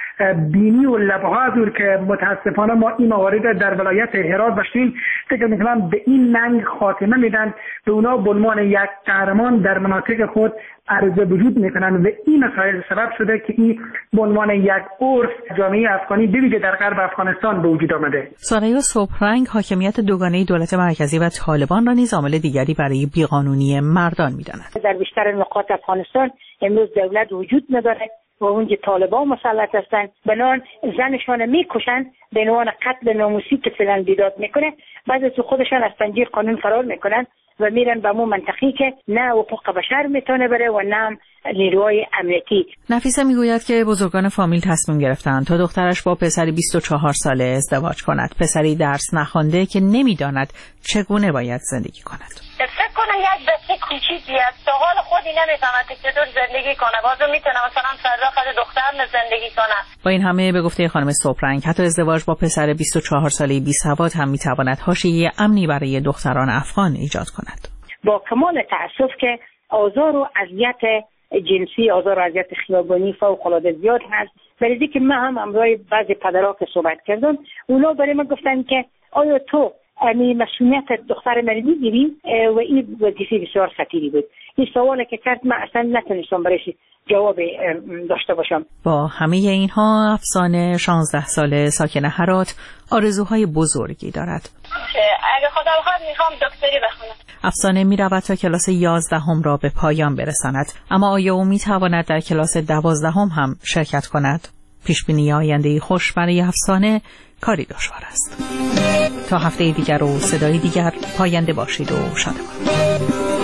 بینی و لبها از او که متاسفانه ما این موارد در ولایت هرات داشتیم، فکر میکنم به این ننگ خاتمه میدن، به اونا به عنوان یک قهرمان در مناطق خود عرضه وجود میکنن و این مسائل سبب شده که این به عنوان یک عرف جامعه افغانی بویژه در غرب افغانستان به وجود آمده. ثریا صبحرنگ حاکمیت دوگانه دولت مرکزی و طالبان را نیز عامل دیگری برای بیقانونی مردان میداند. در بیشتر نقاط افغانستان امروز دولت وجود نداره و اونجا طالبان مسلط هستن، بنان زنشان میکشن به عنوان قتل ناموسی که فعلا بیداد میکنه. بعد از خودشان از پنجره قانون فرار میکنن و میرن به مو منطقی که نه حقوق بشر میتونه بره و نه نیروهای امنیتی. نفیسه میگوید که بزرگان فامیل تصمیم گرفتند تا دخترش با پسری بیست و چهار ساله ازدواج کند، پسری درس نخوانده که نمیداند چگونه باید زندگی کند. فکر کنم یک بچه کوچیکی است، تا حال خودی نمیفهمد که چطور زندگی کنه، بازو میتونه مثلا فردا خود دختر زندگی کنه. با این همه به گفته خانم صبحرنگ حتی ازدواج با پسر بیست و چهار ساله بی‌سواد هم میتواند حاشیه امنی برای دختران افغان ایجاد کند. با کمال تأسف که آزار و اذیت جنسی، آزار و اذیت خیابانی فوق العاده زیاد هست. برای که من هم امروز بعضی پدرها که صحبت کردم، اونا برای من گفتن که آیا تو امی مسئولیت دختر من میگیری؟ و این وظیفه بسیار خطیری بود. این سوالی که کرد من اصلا نتونستم برایش جواب داشته باشم. با همه اینها افسانه شانزده ساله ساکن هرات آرزوهای بزرگی دارد. اگه خدا بخواد میخوام دکتری بخونم. افسانه میرود تا کلاس یازدهم را به پایان برساند، اما آیا او میتواند در کلاس دوازدهم هم شرکت کند؟ پیشبینی آینده خوش برای افسانه کاری دشوار است. تا هفته دیگر و صدای دیگر پاینده باشید و شادمان.